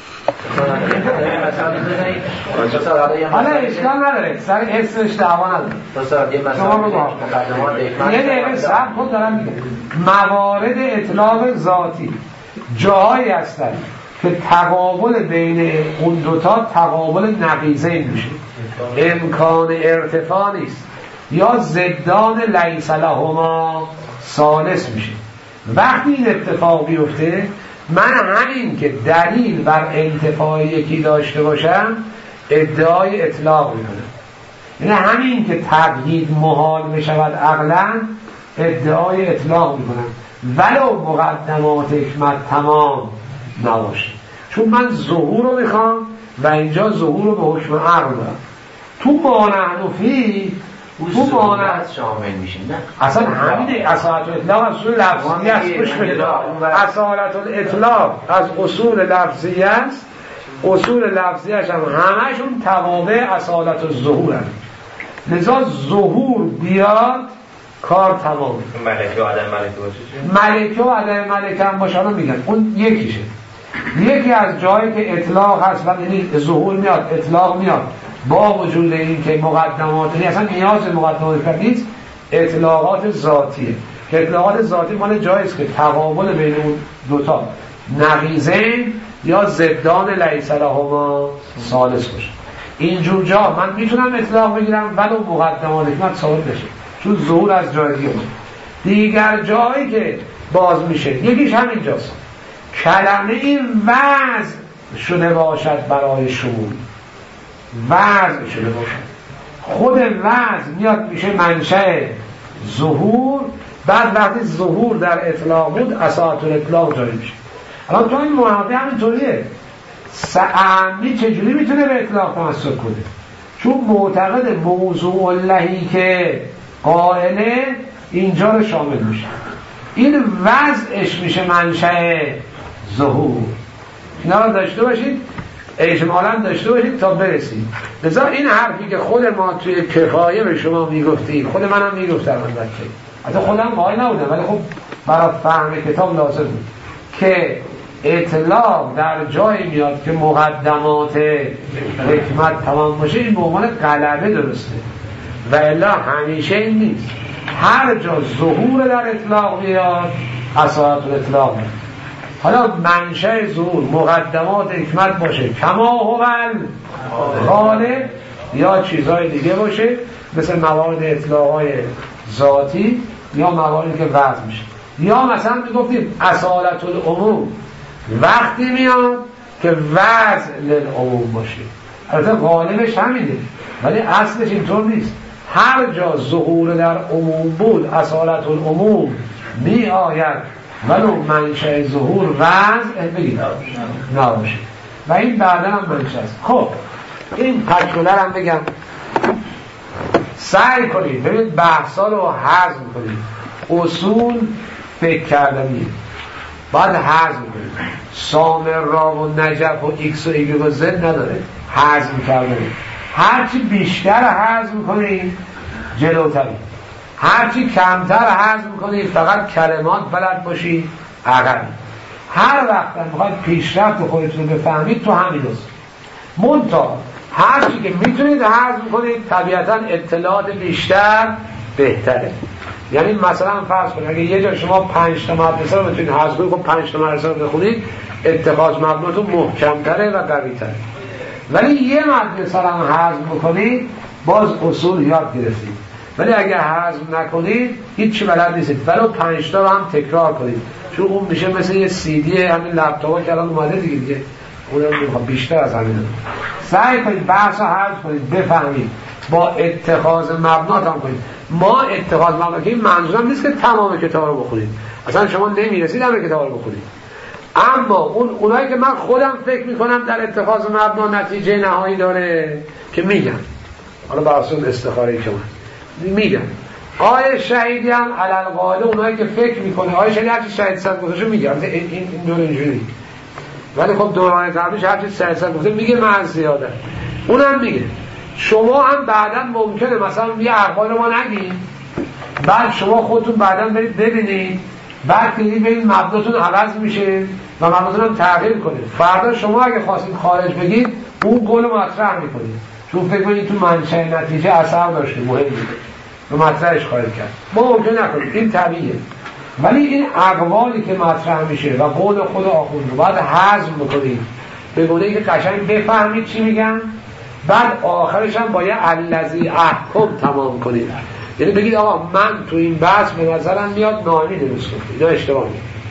حالا اشکال نداره، سر اسمش دعوا نداره. شما بگو یه دقیقه صبر کن دارم میگم. موارد اطلاق ذاتی جاهایی هستن که تقابل بین اون دوتا تقابل نقیضه میشه، امکان ارتفاع نیست، یا ضدان لیس لهما ثالث میشه. وقتی این اتفاق بیفته، من همین که دلیل بر انتفاع یکی داشته باشم ادعای اطلاق میکنم. یعنی همین که تقیید محال بشود عقلا ادعای اطلاق میکنم، ولو مقدمات حکمت تمام نباشه. چون من ظهور رو میخوام و اینجا ظهور رو به حکم عقل دارم. تو مانعنفی تو مانع شامل میشین نه اصلا همینه. اصالت الاطلاق از اصول لفظی است. گوش بدید، اصالت الاطلاق از اصول لفظی است. اصول لفظیش هم همشون توابع اصالت الظهور هست. لذا ظهور بیاد کار تمام. ملکه و عدم ملکه باشه، ملکه و عدم ملکه هم باشن میگن اون یکیشه. یکی از جایی که اطلاق هست و یعنی ظهور میاد اطلاق میاد با وجود این که مقدمات یعنی اصلا نیاز مقدمات نیست، اطلاقات ذاتیه که اطلاقات ذاتی مال جاییست که تقابل بین اون دوتا نقیضه یا ضدان لیس لهما ثالث باشه. اینجور جا من میتونم اطلاق بگیرم ولو مقدمات حکمت ثابت بشه چون ظهور از جای دیگه باشه. دیگر جایی که باز میشه یکیش همین جاست، کلمه این وضع شده باشد برای شمول، وضع شده باشد، خود وضع میاد میشه منشأ ظهور. بعد وقتی ظهور در اطلاق بود اصالت الاطلاق جاری میشه. الان تو این محاضره همینطوریه. اعمی چجوری میتونه به اطلاق تمسک کنه؟ چون معتقد موضوع اللهی که قائله اینجا رو شامل میشه، این وضعش میشه منشأ ظهور. اینا رو داشته باشید، اجمالا داشته باشید تا برسید. لذا این حرفی که خود ما توی کفایه به شما میگفتیم، خود منم میگفتم البته، حتی خودم قائل نبودم ولی خب برای فهم کتاب لازم بود که اطلاق در جایی میاد که مقدمات حکمت تمام باشه، این به عنوان غلبه درسته و الا همیشه این نیست. هر جا ظهور در اطلاق بیاد اصالت الاطلاق میاد. حالا منشأ ظهور مقدمات حکمت باشه کما هو غالب یا چیزهای دیگه باشه مثل موارد اطلاقهای ذاتی یا مواردی که وضع میشه، یا مثلا میگفتیم اصالت العموم وقتی میاد که وضع للعموم باشه. البته غالبش همینه ولی اصلش اینطور نیست. هر جا ظهور در عموم بود اصالت العموم می آید ولو منشأ ظهور وضع بگید نباشه و این بعدا هم منشأ است. خب این پکولر هم بگم سعی کنید ببینید بحثا رو هضم کنید. اصول فکر کردنی باید هضم کنید. سامر را و نجف و ایکس و ایگو و زد نداره، هضم کردنی. هرچی بیشتر هضم کنید جلوتری. هرچی کمتر هضم کنید فقط کلمات بلد باشید اقل. هر وقت میخواید پیشرفت خودتون رو بفهمید تو همین است. منتها هرچی که میتونید هضم کنید طبیعتا اطلاعات بیشتر بهتره. یعنی مثلا فرض کنید اگه یه جا شما پنج تا مدرسه رو بتونید هضم کنید، خب پنج تا مدرسه رو بخونید، اتخاذ مبناتون محکم‌تره و قوی‌تره. ولی یه مدرسه رو هم هضم بکنید باز اصول یاد گرفتید. ولی اگه هضم نکنید هیچ چی بلد نیستید. ولو پنج تا رو هم تکرار کنید، چون اون میشه مثل یه سی دی همین لپتاپا که الان اومده دیگه دیگه اونم میخواد بیشتر از همین. سعی کنید بحث رو حل کنید، بفهمید، با اتخاذ مبنا هم کنید. ما اتخاذ مبنا که این منظورم نیست که تمام کتاب رو بخونید، اصلا شما نمیرسید همه کتاب رو بخونید، اما اون اونایی که من خودم فکر میکنم در اتخاذ مبنا نتیجه نهایی داره که میگم، حالا بر اساس استخاره که من میگم آیه شهیدی هم علل قاعده اونایی که فکر میکنه آیه شهیدی هرچی شهید صد گفتهشو میگم این این دور اینجوری، ولی خب دوران قبلش هرچی شهید صد گفته میگه من زیاده، اونم میگه. شما هم بعدا ممکنه مثلا یه اخبار ما نگیم، بعد شما خودتون بعدا برید ببینید، بعد که ببینید مبناتون عوض میشه و مبناتون هم تغییر کنید. فردا شما اگه خواستید خارج بگید اون گل مطرح میکنید، چون فکر کنید تو منشأ نتیجه اثر داشته، مهم نیست و مطرحش خارج کرد. ما ممکن نکنید، این طبیعیه. ولی این اقوالی که مطرح میشه و قول خود آخوند رو باید هضم بکنید به گونه که قشنگ بفهمید چی میگن، بعد آخرش هم باید الذی احکم تمام کنید. یعنی بگید آقا من تو این بحث به نظرم میاد نامی درست گفته، اینا اشتباه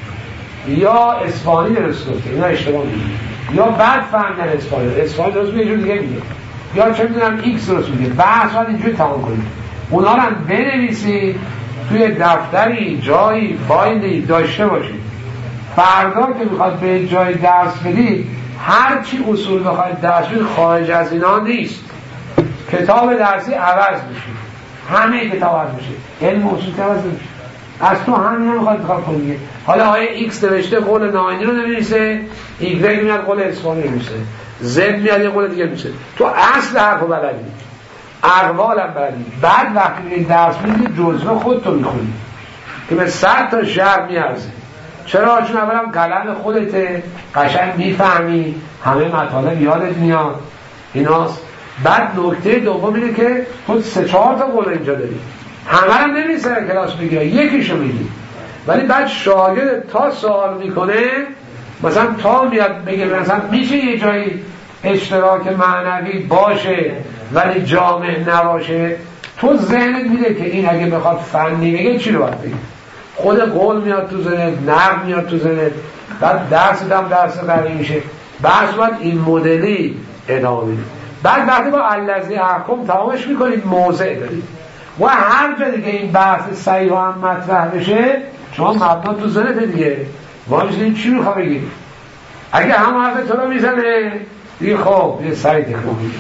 میگه، یا اصفهانی درست گفته، اینا اشتباه میگه، یا بعد فهمیدن اصفهانی اصفهانی درست میگه، یه جور دیگه میگه، یا چه میدونم ایکس درست میگه. بحث باید اینجوری تمام کنید، اونا رو هم بنویسید توی دفتری، جایی، فایلی داشته باشید. فردا که میخواد به جای درس بدید، هر چی اصول بخواید درس بدید خارج از اینا نیست. کتاب درسی عوض میشه، همه کتاب عوض میشه، علم اصول عوض میشه، از تو همین هم میخواد انتخاب کنید. حالا آیه ایکس نوشته قول ناینی رو نمی‌نویسه، ایگرگ میاد قول اصفهانی نمی‌نویسه، زد میاد یه قول دیگه میشه. تو اصل حرفو بلدی، اقوالم بلدی. بعد وقتی میرید درس میدید جزوه خودتو میخونید که به صد تا شعر میارزه. چرا؟ چون اولا قلم خودته، قشنگ میفهمی، همه مطالب یادت میاد ایناست. بعد نکته دوم اینه که تو سه چهار تا قول اینجا داری، همه هم نمی‌سه کلاس بگیره، یکیشو میگی. ولی بعد شاگرد تا سوال میکنه، مثلا تا میاد بگه مثلا میشه یه جایی اشتراک معنوی باشه ولی جامع نباشه، تو ذهنت میده که این اگه بخواد فنی بگه چی رو باید بگه. خود قول میاد تو ذهنت، نقد میاد تو ذهنت، بعد درست هم درس قوی میشه. بحث باید این مدلی ادامه بدید. بعد وقتی با الذی احکم تمامش میکنید موضع دارید و هر جا دیگه این بحث صحیح هم مطرح بشه شما مبنا تو ذهنت دیگه واجد چی میخواد بگید. اگه هم حرف تو رو میزنه دیگه خب یه سری تکنونی،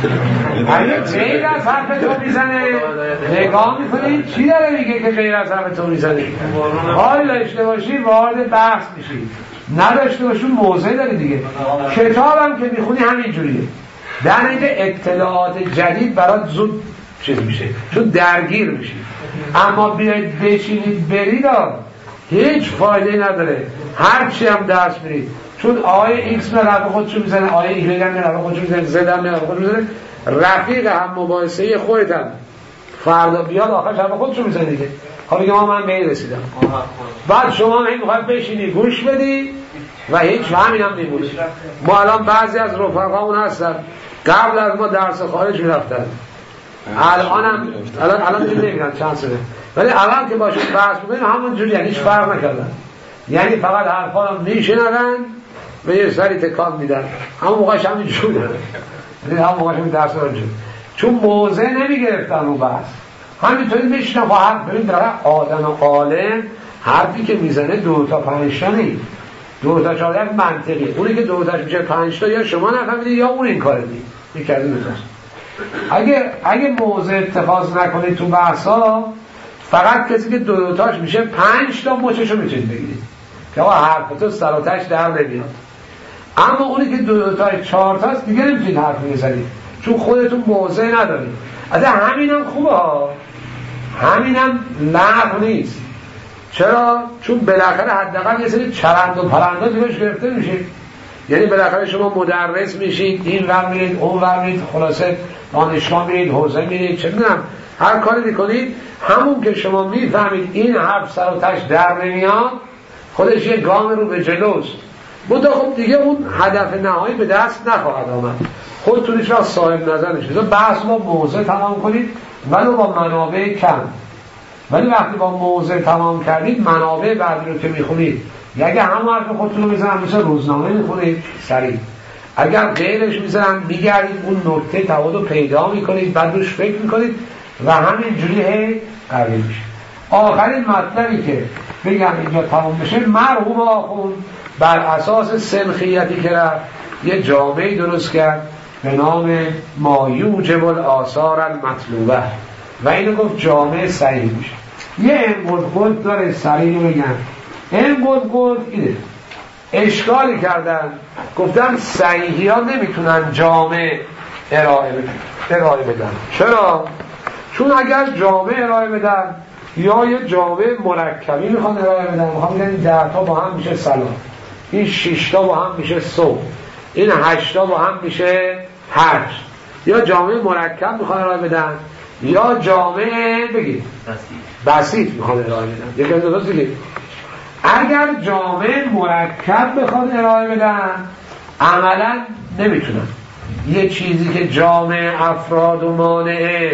اگه غیر از حرف تو میزنه نگاه میکنید چی داره میگه که غیر از حرف تو میزنه. حال داشته باشی وارد بحث میشی، نداشته باشی موضع داری دیگه. کتاب هم که میخونی همین جوریه، در اینکه اطلاعات جدید برات زود چیز میشه چون درگیر میشی. اما بیاید بشینید برید هیچ فایده نداره، هر چی هم درس میرید، چون آیه ایکس نه رفع خودشو میزنه، آیه ایگرگ هم نه رفع خودشو میزنه، زد هم نه رفع خودشو میزنه، رفیق هم مباحثه خودت هم فردا بیاد آخرش رفع خودشو میزنه دیگه. حالا که ما من به این رسیدم، بعد شما هم این میخواید بشینی گوش بدی و هیچ همین هم نیمونی. ما الان بعضی از رفقامون هستن قبل از ما درس خارج میرفتن، الان هم الان الان نمیرن چند سنه، ولی الان که باشون بحث بکنیم همون جوری، یعنی هیچ فرق نکردن، یعنی فقط حرفا رو میشنون و یه سری تکان میدن. همون موقعش همین جوری یعنی همون موقعش همین درس رو جوری، چون موضع نمیگرفتن رو بحث، همینطوری میشنن با حرف. ببین داره آدم عالم حرفی که میزنه دو تا پنج تا نیست، دو تا چهار تا منطقی، اونی که دو تاش میشه پنج تا یا شما نفهمیدید یا اون این کار دید یک از این دوتاست. اگه اگه موضع اتخاذ نکنید تو بحثا، فقط کسی که دو دو تاش میشه پنج تا مچشو میتونید بگیرید که آقا حرف تو سر و تهش در نمیاد. اما اونی که دو دو تاش چهار تاست دیگه نمیتونید حرف بزنید چون خودتون موضع ندارید. از همینم خوبه ها، همینم لغو نیست. چرا؟ چون بالاخره حداقل یه سری چرند و پرنده جلوش گرفته میشه. یعنی بالاخره شما مدرس میشید، این ور میرید اون ور میرید، خلاصه دانشگاه میرید، حوزه میرید، چه میدونم هر کاری میکنید، همون که شما میفهمید این حرف سر و تش در نمیاد خودش یه گام رو به جلوست. منتها خب دیگه اون هدف نهایی به دست نخواهد آمد. خودتونش را صاحب نظر نشید. بحث با موضوع تمام کنید ولو با منابع کم. ولی وقتی با موضوع تمام کردید منابع بعدی رو که میخونید یا اگر همون حرف خودتون رو میزنن مثل روزنامه میخونید سریع، اگر غیرش میزنن میگردید اون نکته تفاوت رو پیدا میکنید، بعد روش فکر میکنید و همینجوری هی قوی میشه. آخرین مطلبی که بگم اینجا تمام بشه، مرحوم آخوند بر اساس سنخیتی که رفت یه جامعه درست کرد به نام ما یوجب الآثار المطلوبه و اینو گفت جامعه صحیح میشه. یه انقدر گفت داره سریع رو بگم. انقدر گفت اینه اشکالی کردن، گفتن صحیحی ها نمیتونن جامعه ارائه بدن. ارائه بدن چرا؟ چون اگر جامعه ارائه بدن یا یه جامعه مرکبی میخوان ارائه بدن، میخوان بگن این ده تا با هم میشه سلام، این شش تا با هم میشه صبح، این هشت تا با هم میشه حج، یا جامعه مرکب میخوان ارائه بدن یا جامعه بگید بسیط میخوان ارائه بدن. یکی از دو دیگه. اگر جامعه مرکب بخواد ارائه بدن عملا نمیتونن. یه چیزی که جامعه افراد و مانع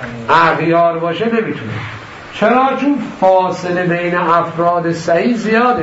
اغیار باشه نمیتونه. چرا؟ چون فاصله بین افراد صحیح زیاده.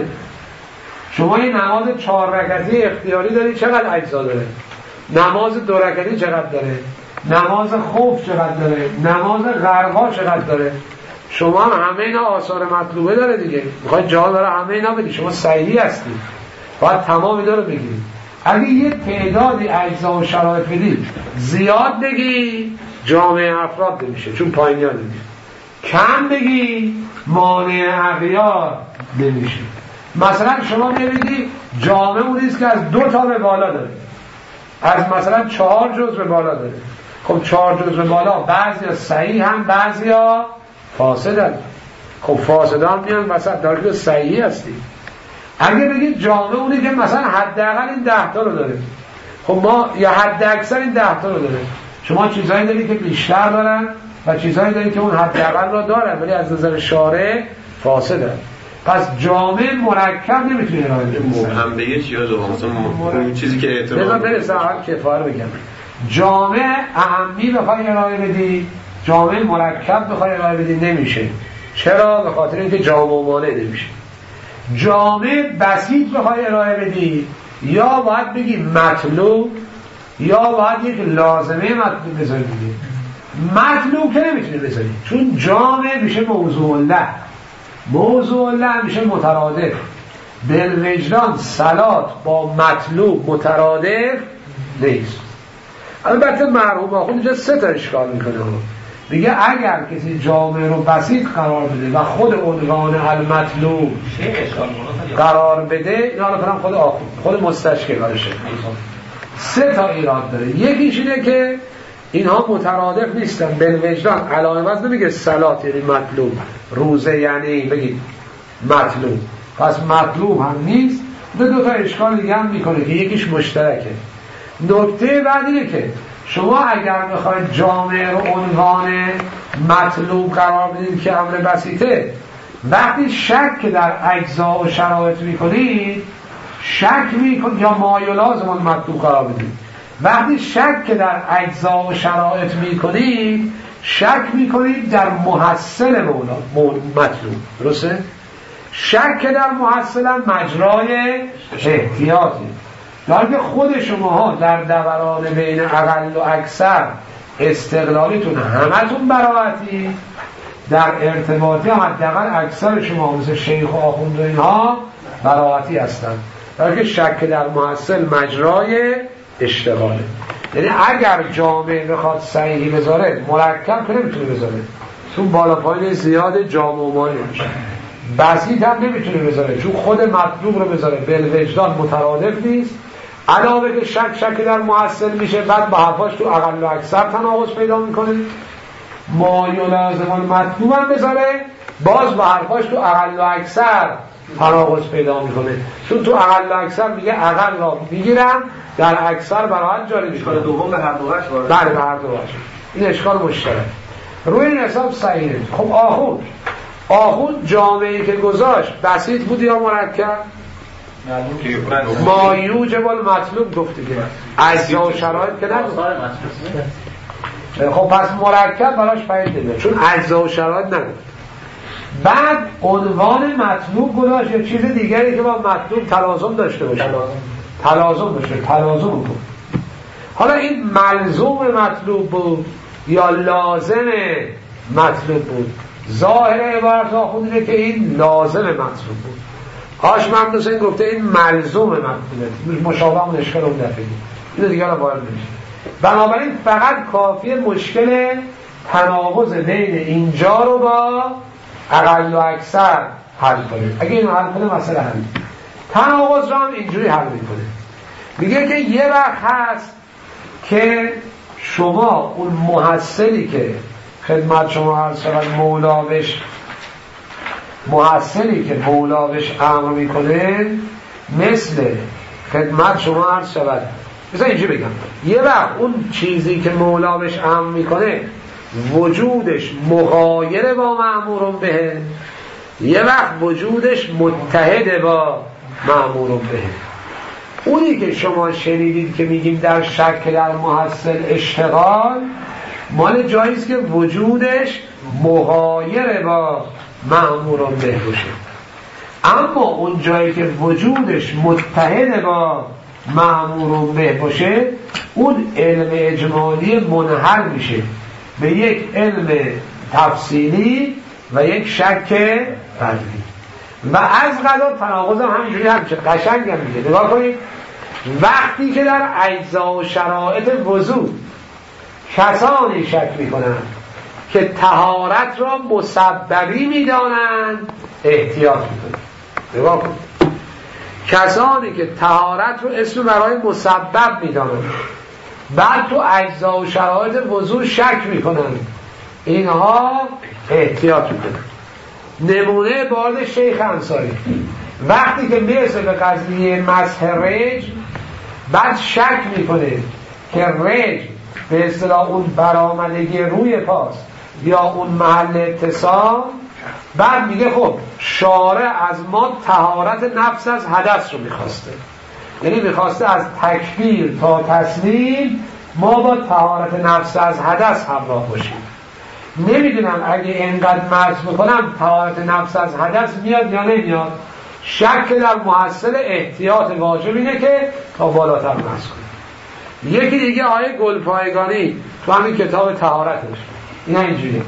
شما یه نماز چهار رکعتی اختیاری داری، چقدر اجزا داره؟ نماز دو رکعتی چقدر داره؟ نماز خوف چقدر داره؟ نماز غرقا چقدر داره؟ شما همه اینا آثار مطلوبه داره دیگه. میخواید جا داره همه اینا بدی، شما صحیحی هستی، باید تمام داره بگیرید. اگه یه تعدادی اجزا و شرایط بدید زیاد بگی جامعه افراد نمیشه چون پایینی ها نمیشه، کم بگی مانع اغیار نمیشه. مثلا شما میبینی جامعه اونیست که از دو تا به بالا داره، از مثلا چهار جزء به بالا داره. خب چهار جزء به بالا بعضی ها صحیح هم بعضی ها فاسد هم. خب فاسد هم میان مثلا داری که صحیحی هستی. اگه بگید جامعه اونی که مثلا حداقل این ده تا رو داره، خب ما یا حد اکثر این ده تا رو داره. شما چیزایی داری که بیشتر دارن و چیزایی داری که اون حداقل رو دارن ولی از نظر شارع فاسدن. پس جامعه مرکب نمیتونه ارائه بده. مبهم بگه چی یا اون چیزی که اعتراض بذار برسه اول کفاره بگم. جامعه اهمی بخوای ارائه بدی، جامعه مرکب بخوای ارائه بدی نمیشه. چرا؟ به خاطر اینکه جامعه مانع نمیشه. جامعه بسیط بخوای ارائه بدی یا باید بگی مطلوب یا باید یک لازمه مطلوب بذاری دیگه. مطلوب که نمیتونی بذاری چون جامعه میشه موضوع له، موضوع له میشه مترادف. بالوجدان صلات با مطلوب مترادف نیست. البته مرحوم آخوند اینجا سه تا اشکال میکنه. میگه اگر کسی جامعه رو بسیط قرار بده و خود عنوان المطلوب قرار بده، یا حالا خود آخوند خود مستشکل باشه، سه تا ایراد داره. یکیش اینه که اینها مترادف نیستن. بالوجدان علائم از نمیگه صلات یعنی مطلوب، روزه یعنی بگید مطلوب، پس مطلوب هم نیست. دو, دو تا اشکال دیگه هم میکنه که یکیش مشترکه. نکته بعد اینه که شما اگر بخواید جامعه رو عنوان مطلوب قرار بدید که امر بسیطه، وقتی شک در اجزا و شرایط میکنید شک میکنید یا مایلازم مطلوب قرار بدید. وقتی شک در اجزا و شرایط میکنید شک میکنید در محصل مطلوب. درسته؟ شک در محصل مجرای احتیاطی. در که خود شماها در دوران بین اقل و اکثر استقلالیتون همتون براحتی، در ارتباطی هم حداقل اکثر شما مثل شیخ و آخوند و اینها براحتی هستن. در که شک در محصل مجرای اشتغاله. یعنی اگر جامعه بخواد صحیحی بذاره مرکب که نمیتونه بذاره چون بالا پایین زیاد جامعه مانع میشه. بسیط هم نمیتونه بذاره چون خود مطلوب رو بذاره بالوجدان مترادف نیست. علاوه که شک شک در محصل میشه، بعد با حرفاش تو اقل و اکثر تناقض پیدا میکنه. ما یلازم المطلوب هم بذاره، باز با حرفاش تو اقل و اکثر تناقض پیدا میکنه، چون تو اقل و اکثر میگه اقل را میگیرم، در اکثر براحت جاری میکنه. اشکال دوم به هر دو وجه وارد. بله به هر دو وجه. این اشکال مشترک. روی این حساب صحیحه. خب آخوند آخوند جامعه‌ای که گذاشت بسیط بود یا مرکب؟ ما یوجب المطلوب گفت دیگه، اجزا و شرایط که نگفت. خب پس مرکب براش فایده نمیده چون اجزا و شرایط نگفت. بعد عنوان مطلوب گذاشت یا چیز دیگری که با مطلوب تلازم داشته باشه، تلازم داشته، تلازم بود. حالا این ملزوم مطلوب بود یا لازم مطلوب بود؟ ظاهر عبارت آخونده که این لازم مطلوب بود. آش محمد حسین گفته این ملزوم مطلوبه، مشابه اون اشکال اون دفعه اینو دیگه رو وارد نمیشه. بنابراین فقط کافی مشکل تناقض بین اینجا رو با اقل و اکثر حل کنه. اگه اینو حل کنه مسئله حل. تناقض رو هم اینجوری حل میکنه، میگه که یه وقت هست که شما اون محصلی که خدمت شما عرض شود مولا بهش محصلی که مولا بهش امر میکنه، مثل خدمت شما عرض شود مثلا اینجوری بگم، یه وقت اون چیزی که مولا بهش امر میکنه وجودش مغایر با مأمور به، یه وقت وجودش متحد با مأمور به. اونی که شما شنیدید که میگیم در شک در محصل اشتغال، مال جاییست که وجودش مغایر با مأمور به باشه. اما اون جایی که وجودش متحد با مأمور به باشه، اون علم اجمالی منحل میشه به یک علم تفصیلی و یک شک قلبی. و از قضا تناقض هم همینجوری همچه قشنگ هم میگه. نگاه کنید، وقتی که در اجزا و شرایط وضو کسانی شک میکنند که طهارت را مسببی میدانند، احتیاط میکنند. نگاه کنید، کسانی که طهارت رو اسم برای مسبب میدانند، بعد تو اجزا و شرایط وضو شک میکنند، اینها احتیاط میکنند. نمونه بارد شیخ انصاری وقتی که میرسه به قضیه مسح رج، بعد شک میکنه که رج به اصطلاح اون برآمدگی روی پاست یا اون محل اتصال، بعد میگه خب شارع از ما طهارت نفس از حدث رو میخواسته، یعنی میخواسته از تکبیر تا تسلیم ما با طهارت نفس از حدث همراه باشیم. نمیدونم اگه اینقدر مرز بکنم طهارت نفس از حدث میاد یا نمیاد. شک در محصل احتیاط واجب اینه که تا بالاتر مرز کنیم. یکی دیگه آیه گلپایگانی تو همین کتاب طهارتش اینا اینجوریه،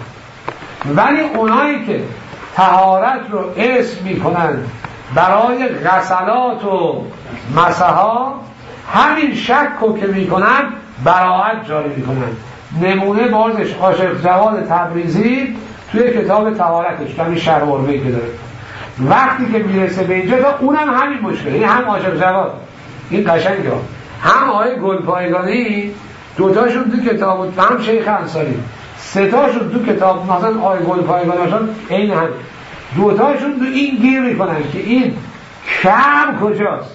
ولی اونایی که طهارت رو اسم میکنن برای غسلات و مسحات، همین شک رو که میکنن براحت جاری میکنن. نمونه بازش عاشق جواد تبریزی توی کتاب طهارتش، همین شرح عربی که داره، وقتی که میرسه به اینجا تا اونم همین مشکله، این هم عاشق جواد این قشنگه، هم آقای گلپایگانی دوتاشون تو کتاب، هم شیخ انصاری سه-تاشون تو کتاب مثلا آقای گلپایگانیشون این هم دوتاشون تو این گیر میکنن که این کعب کجاست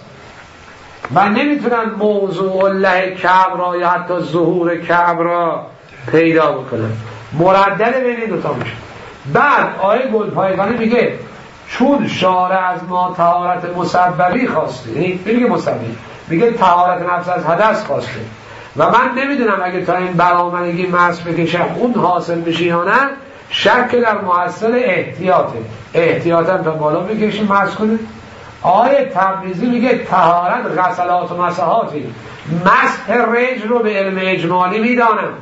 و نمیتونن موضوع الله کعب را یا حتی ظهور کعب را پیدا بکنن. مردد بین دوتا میشه. بعد آیه گلپایگانی میگه چون شارع از ما طهارت مسببی خواسته، یعنی میگه مسببی، میگه طهارت نفس از حدث خواسته و من نمیدونم اگه تا این برآمدگی مس بکشم اون حاصل میشه یا نه. شک در محصل احتیاطه، احتیاطا تا بالا بکشیم مس کنه. آیه تبریزی میگه طهارت غسلات و مسحاتی، مسح رجل رو به علم اجمالی میدانم،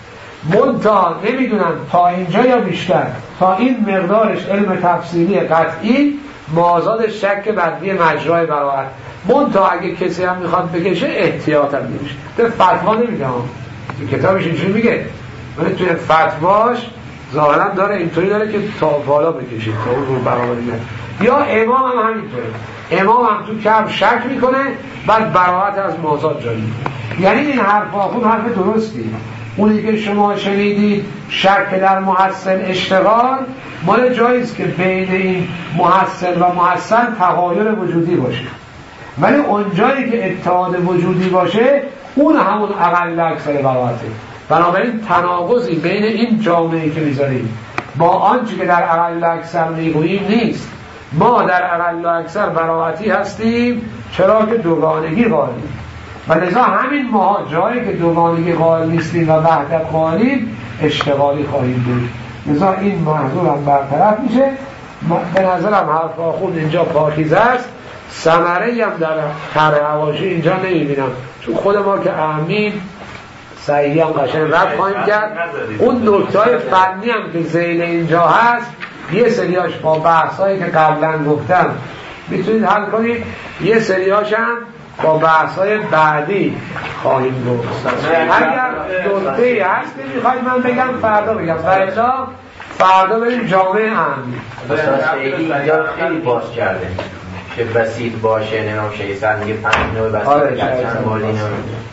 منتها نمیدونم تا اینجا یا بیشتر، تا این مقدارش علم تفصیلی قطعی مازاد شک بدوی مجرای براحت، منتها اگه کسی هم میخواد بکشه احتیاط هم میشه. تو فتوا نمیگم، کتابش اینجوری میگه، ولی توی فتواش ظاهرا داره اینطوری داره که تا بالا بکشید تا اون رو برآمدگی. یا امام هم همینطوره، امام هم تو کعب شک میکنه بعد براحت از مازاد جاری میکنه. یعنی این حرف آخون حرف درستی، اونی که شما شنیدید شک در محسن اشتغال، مال جاییست که بین این محسن و محسن تغایر وجودی باشه، ولی اونجایی که اتحاد وجودی باشه اون همون اقل اکثر براعته. بنابراین تناقضی بین این جامعه که میذاریم با آنچه که در اقل اکثر میگوییم نیست. ما در اقل اکثر براعتی هستیم چرا که دوگانگی قائلیم، و لذا همین ما جایی که دوگانگی قائل نیستیم و وحدت قائلیم اشتغالی خواهیم بود. لذا این محضور هم برطرف میشه. به نظرم حرف آخوند اینجا پاکیزه است. ثمره‌ای هم در طرح حواشی اینجا نمیبینم، چون خود ما که امین صحیحی هم قشنگ رد خواهیم کرد. اون نکته‌های فنی هم که ذیل اینجا هست یه سریاش با بحثایی که قبلا گفتم میتونید حل کنید، یه سریاش هم با بحثای بعدی خواهیم گفت. اگر نکته‌ای هست میخواید من بگم فردا بگم، فردا فردا بریم جامعه امین. اینجا خیلی باز کرده که بسیط باشه، نمیم شیطان میگه پنج نوع بسیط گرچن مالی نمیم.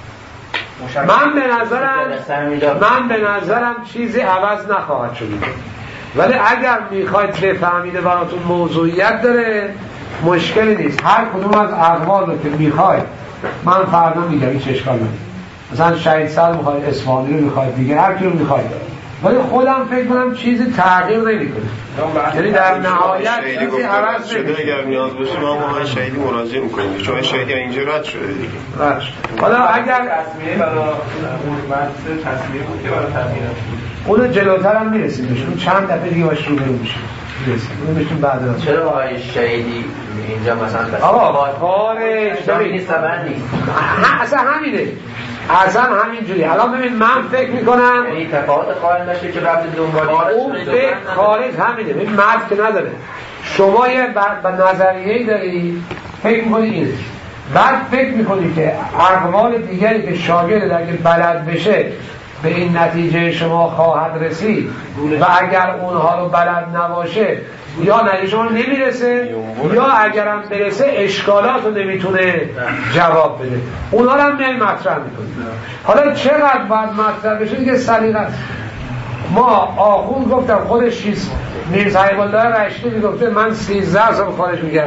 من به نظرم من به نظرم چیزی عوض نخواهد شد، ولی اگر میخواید بفهمید براتون موضوعیت داره مشکلی نیست. هر کدوم از اقوال رو که میخواید من فردا میگم، هیچ اشکال نداره. مثلا شهید سر میخواید، اصفهانی رو میخواید، دیگه هر کی رو میخواید، ولی خودم فکر کنم چیزی تغییر نمیکنه. یعنی در نهایت چیزی عوض نمیشه. اگر نیاز باشه ما ما شهیدی مراجعه میکنیم، چون شهیدی اینجا رد شده دیگه. رد. حالا اگر تصمیه برای حکومت تصمیه بود که برای تغییر اونو جلوتر هم میرسیم بهش، اون چند دفعه دیگه باش رو برو میشه میرسیم اونو بهشون بعد از. چرا آقای شهیدی اینجا مثلا بس آقا کارش شهیدی سبن نیست؟ اصلا همینه، اصلا همین جوری. الان ببین من فکر میکنم یعنی تفاوت قائل نشه که رفت دنبال اون فکر خارج همینه. ببین مرد که نداره، شما یه به نظریه‌ای داری فکر میکنی اینه، بعد فکر میکنی که اقوال دیگری که شاگرد اگه بلد بشه به این نتیجه شما خواهد رسید و اگر اونها رو بلد نباشه یا نتیجه شما نمیرسه یا اگرم برسه اشکالات رو نمیتونه جواب بده، اونها رو هم میای مطرح میکنید. حالا چقدر باید مطرح بشه دیگه سلیقه است. ما آخوند گفتم خودش چیز میرزا حبیب الله رشتی میگفته من سیزده سال خارج میگم،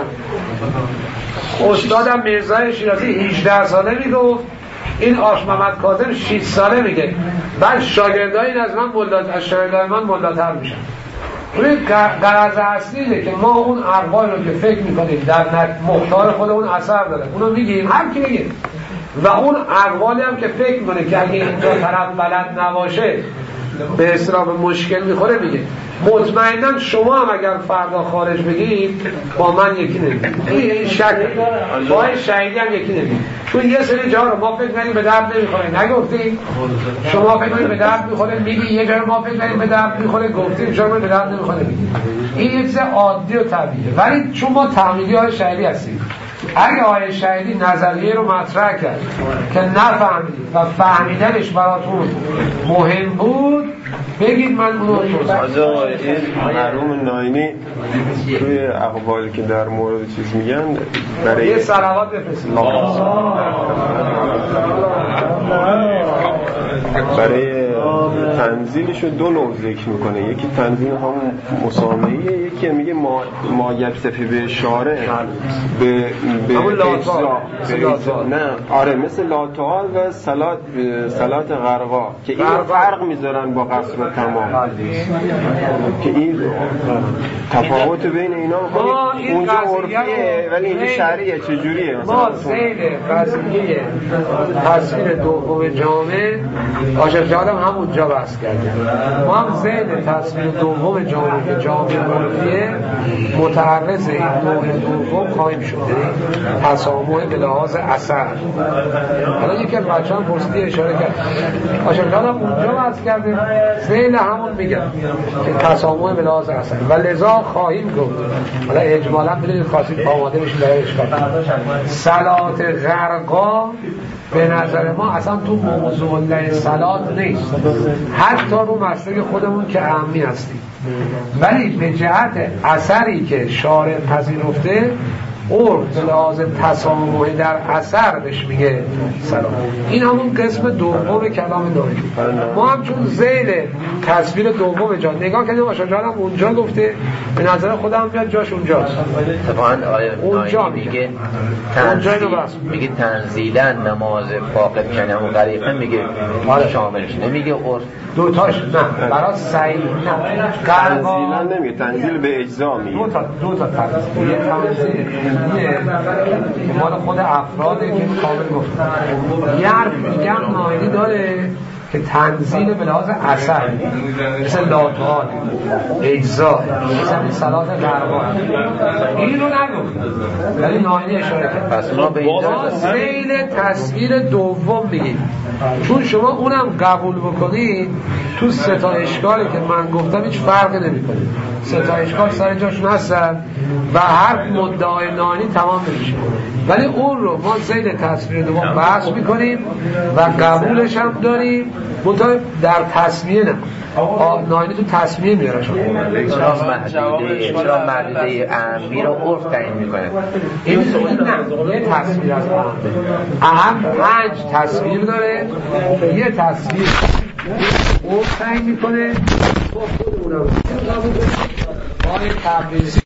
استادم میرزا شیرازی هجده ساله میگفت، این آش محمد کاظم شش ساله میگه، بعد شاگردای این از من مولات از شاگردای من مولاتر میشن. روی غرض اصلی اینه که ما اون اقوال رو که فکر میکنیم در مختار خودمون اثر داره اونو میگیم، هر کی میگه، و اون اقوالی هم که فکر میکنه که اگه اینجا طرف بلد نباشه به اصطلاح مشکل میخوره میگه. مطمئنا شما هم اگر فردا خارج بگید با من یکی نمید، این شک با این شهیدی هم یکی نمید، چون یه سری جا رو ما فکر کنیم به درد نمیخوره نگفتیم، شما فکر کنیم به درد میخوره میگی، یه جا ما فکر کنیم به درد میخوره گفتیم، شما به درد نمیخوره میگی. این یه چیز عادی و طبیعیه، ولی چون ما تحمیلی های شهیدی هستیم، اگه آیه شهیدی نظریه رو مطرح کرد که نفهمید و فهمیدنش براتون مهم بود بگید من اونو توضیح. آقا این مرحوم ناینی توی اقوالی که در مورد چیز میگن برای یه صلوات بفرستید برای تنزیلشو دو نوع ذکر میکنه، یکی تنزیل همون مسامعیه، یکی میگه ما ما یکسفی به اشاره به به اجزا، نه آره مثل لاتوال و صلات صلات غرقا که این فرق میذارن با قصر و تمام، که این تفاوت بین اینا اونجا عرفیه ولی اینجا شرعیه. چجوریه؟ ما زید قضیه تصویر دوم جامعه عاشق جادم همونجا بحث کردیم، ما هم زید تصویر دوم جامعه که جامعه عرفیه متعرض این نوع دوم خواهیم شد، تسامح به لحاظ اثر. حالا یکی از بچه‌ها پرسیدی اشاره کرد عاشق جادم اونجا بحث کردیم، زید همون میگم که تسامح به لحاظ اثر و لذا خواهیم گفت. حالا اجمالا بدونید خواستید آماده بشید برای اشکال. صلات غرقا به نظر ما اصلا تو موضوع الله صلات نیست، حتی رو مسئله خودمون که اهمی هستیم، ولی به جهت اثری که شارع پذیرفته عرف به لحاظ تسامحی در اثر بهش میگه سلام. این همون قسم دوم کلام ناینی. ما هم چون ذیل تصویر دوم جا نگاه کردیم باشا جانم اونجا گفته به نظر خودم میاد جاش اونجاست. اتفاقا آیه ناینی میگه تنزیل میگه تنزیلا نماز فاقد کنه و غریقه میگه شاملش نمیگه عرف دوتاش نه برای سعی نه تنزیلا نمیگه تنزیل به اجزا میگه دو تا دو تا تنزیل یه تنزیل یه مال خود افراده که کامل گفتم یه حرف دیگه هم ناینی داره که تنزیل به لحاظ اثر مثل لاتوان اجزا مثل این صلات غربان این رو نگفت ولی ناینی اشاره کرد. پس ما به اینجا سیل تصویر دوم میگیم چون شما اونم قبول بکنید تو سه تا اشکالی که من گفتم هیچ فرقی نمی‌کنه. سه تا اشکال سر جاشون هستن و هر مدعای ناینی تمام میشه ولی اون رو ما سیل تصویر دوم بحث میکنیم و قبولش هم داریم منطقه در تصمیه نه ناینی تو تصمیه میاره شما چرا محدوده چرا محدوده اهمی رو عرف تعیین میکنه این نه یه تصویر از اهم اهم پنج تصویر داره یه تصویر عرف تعیین میکنه با خود اونم با تبریزی